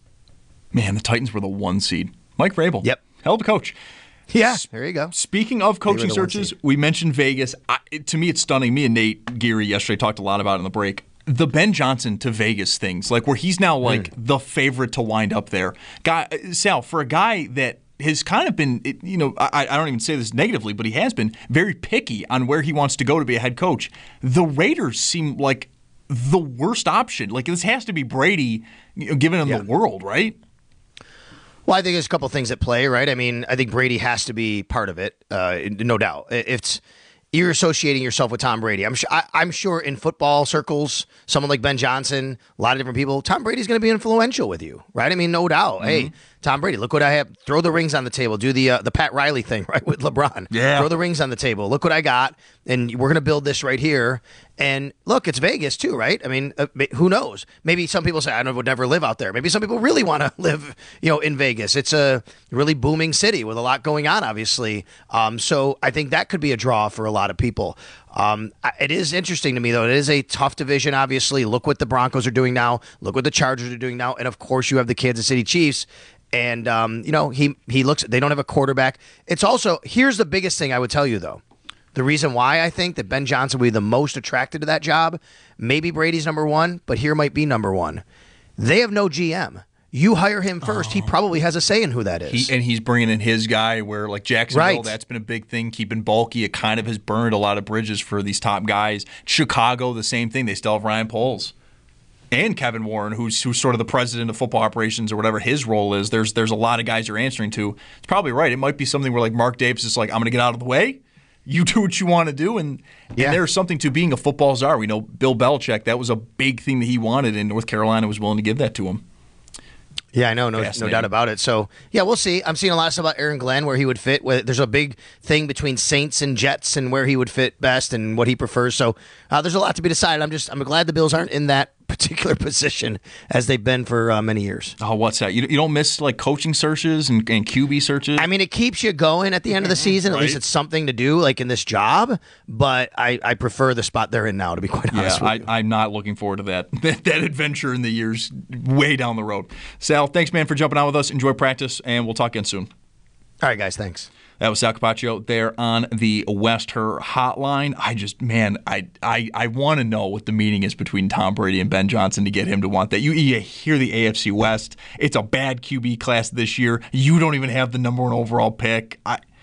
Man, the Titans were the 1 seed. Mike Vrabel. Yep. Hell of a coach. Yeah, there you go. Speaking of coaching searches, we mentioned Vegas. To me, it's stunning. Me and Nate Geary yesterday talked a lot about it in the break. The Ben Johnson to Vegas things, like where he's now like the favorite to wind up there. Sal, for a guy that has kind of been, I don't even say this negatively, but he has been very picky on where he wants to go to be a head coach. The Raiders seem like the worst option. Like, this has to be Brady giving him the world, right? Well, I think there's a couple things at play, right? I mean, I think Brady has to be part of it, no doubt. You're associating yourself with Tom Brady. I'm sure in football circles, someone like Ben Johnson, a lot of different people, Tom Brady's going to be influential with you, right? I mean, no doubt. Mm-hmm. Hey, Tom Brady, look what I have. Throw the rings on the table. Do the Pat Riley thing, right, with LeBron. Yeah. Throw the rings on the table. Look what I got, and we're going to build this right here. And look, it's Vegas too, right? I mean, who knows? Maybe some people say, I would never live out there. Maybe some people really want to live, in Vegas. It's a really booming city with a lot going on, obviously. So I think that could be a draw for a lot of people. It is interesting to me, though. It is a tough division, obviously. Look what the Broncos are doing now. Look what the Chargers are doing now. And, of course, you have the Kansas City Chiefs. And, he looks – they don't have a quarterback. It's also – here's the biggest thing I would tell you, though. The reason why I think that Ben Johnson will be the most attracted to that job, maybe Brady's number one, but here might be number one. They have no GM. You hire him first. He probably has a say in who that is. He's bringing in his guy where, like Jacksonville, that's been a big thing, keeping bulky. It kind of has burned a lot of bridges for these top guys. Chicago, the same thing. They still have Ryan Poles. And Kevin Warren, who's sort of the president of football operations or whatever his role is. There's a lot of guys you're answering to. It's probably right. It might be something where like Mark Davis is like, I'm going to get out of the way. You do what you want to do, and there's something to being a football czar. We know Bill Belichick, that was a big thing that he wanted, and North Carolina was willing to give that to him. Yeah, I know, no doubt about it. So, yeah, we'll see. I'm seeing a lot of stuff about Aaron Glenn, where he would fit. There's a big thing between Saints and Jets and where he would fit best and what he prefers. So there's a lot to be decided. I'm glad the Bills aren't in that particular position as they've been for many years. Oh, what's that? You don't miss like coaching searches and QB searches? I mean, it keeps you going at the end of the season. Right. At least it's something to do, like in this job. But I prefer the spot they're in now, to be quite honest with you. I'm not looking forward to that adventure in the years way down the road. Sal, thanks, man, for jumping on with us. Enjoy practice, and we'll talk again soon. All right, guys, thanks. That was Sal Capaccio there on the West Her hotline. I want to know what the meeting is between Tom Brady and Ben Johnson to get him to want that. You hear the AFC West. It's a bad QB class this year. You don't even have the number 1 overall pick.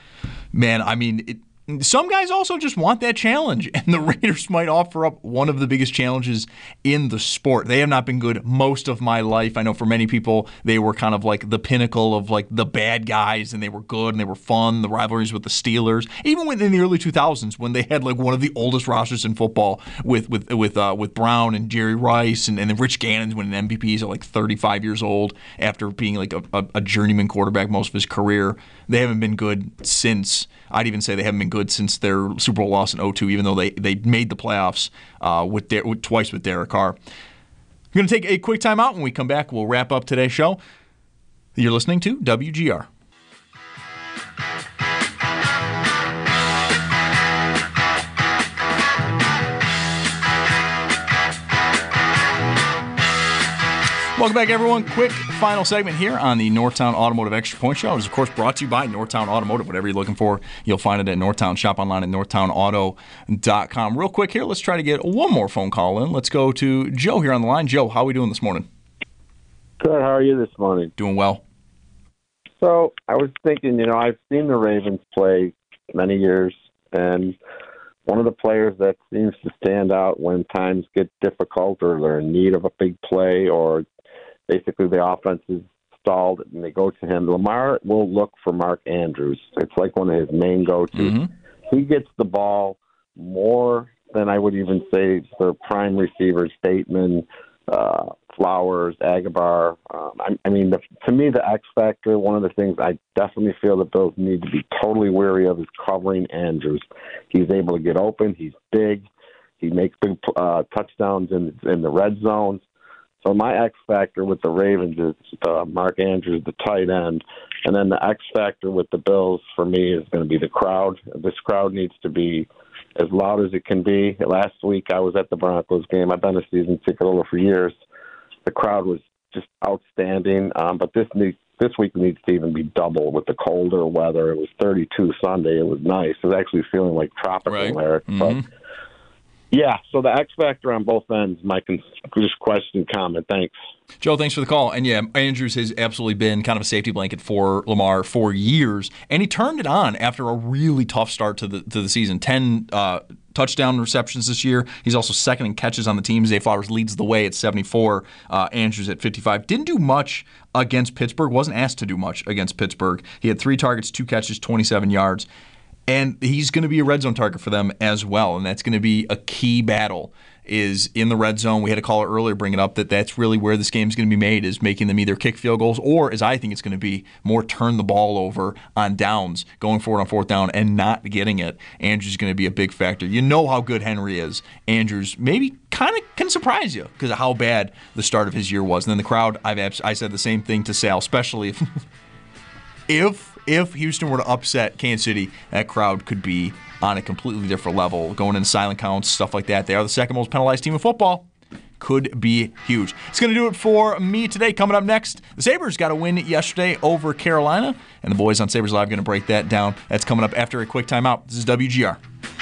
Some guys also just want that challenge, and the Raiders might offer up one of the biggest challenges in the sport. They have not been good most of my life. I know for many people, they were kind of like the pinnacle of like the bad guys, and they were good and they were fun. The rivalries with the Steelers, even in the early 2000s when they had like one of the oldest rosters in football with Brown and Jerry Rice and then Rich Gannon's winning MVPs at like 35 years old after being like a journeyman quarterback most of his career. They haven't been good since. I'd even say they haven't been good since their Super Bowl loss in 2002, even though they made the playoffs twice with Derek Carr. We're going to take a quick time out. When we come back, we'll wrap up today's show. You're listening to WGR. Welcome back, everyone. Quick final segment here on the Northtown Automotive Extra Point Show. It is, of course, brought to you by Northtown Automotive. Whatever you're looking for, you'll find it at Northtown. Shop online at northtownauto.com. Real quick here, let's try to get one more phone call in. Let's go to Joe here on the line. Joe, how are we doing this morning? Good. How are you this morning? Doing well. So I was thinking, I've seen the Ravens play many years, and one of the players that seems to stand out when times get difficult or they're in need of a big play or basically the offense is stalled and they go to him, Lamar will look for Mark Andrews. It's like one of his main go-tos. Mm-hmm. He gets the ball more than I would even say the prime receivers, Bateman, Flowers, Agabar. To me, the X factor, one of the things I definitely feel the Bills need to be totally wary of is covering Andrews. He's able to get open. He's big. He makes big touchdowns in the red zones. So my X factor with the Ravens is Mark Andrews, the tight end. And then the X factor with the Bills for me is going to be the crowd. This crowd needs to be as loud as it can be. Last week I was at the Broncos game. I've been a season ticket holder for years. The crowd was just outstanding. But this week needs to even be double with the colder weather. It was 32 Sunday. It was nice. It was actually feeling like tropical there. Mm-hmm. But yeah, so the X factor on both ends, my just question, comment. Thanks. Joe, thanks for the call. And yeah, Andrews has absolutely been kind of a safety blanket for Lamar for years. And he turned it on after a really tough start to the season. 10 touchdown receptions this year. He's also second in catches on the team. Zay Flowers leads the way at 74. Andrews at 55. Didn't do much against Pittsburgh. Wasn't asked to do much against Pittsburgh. He had 3 targets, 2 catches, 27 yards. And he's going to be a red zone target for them as well, and that's going to be a key battle is in the red zone. We had a caller earlier bring it up that's really where this game's going to be made, is making them either kick field goals or, as I think it's going to be, more turn the ball over on downs, going forward on 4th down and not getting it. Andrews is going to be a big factor. You know how good Henry is. Andrews maybe kind of can surprise you because of how bad the start of his year was. And then the crowd, I said the same thing to Sal, especially if Houston were to upset Kansas City, that crowd could be on a completely different level, going into silent counts, stuff like that. They are the second most penalized team in football. Could be huge. It's going to do it for me today. Coming up next, the Sabres got a win yesterday over Carolina, and the boys on Sabres Live are going to break that down. That's coming up after a quick timeout. This is WGR.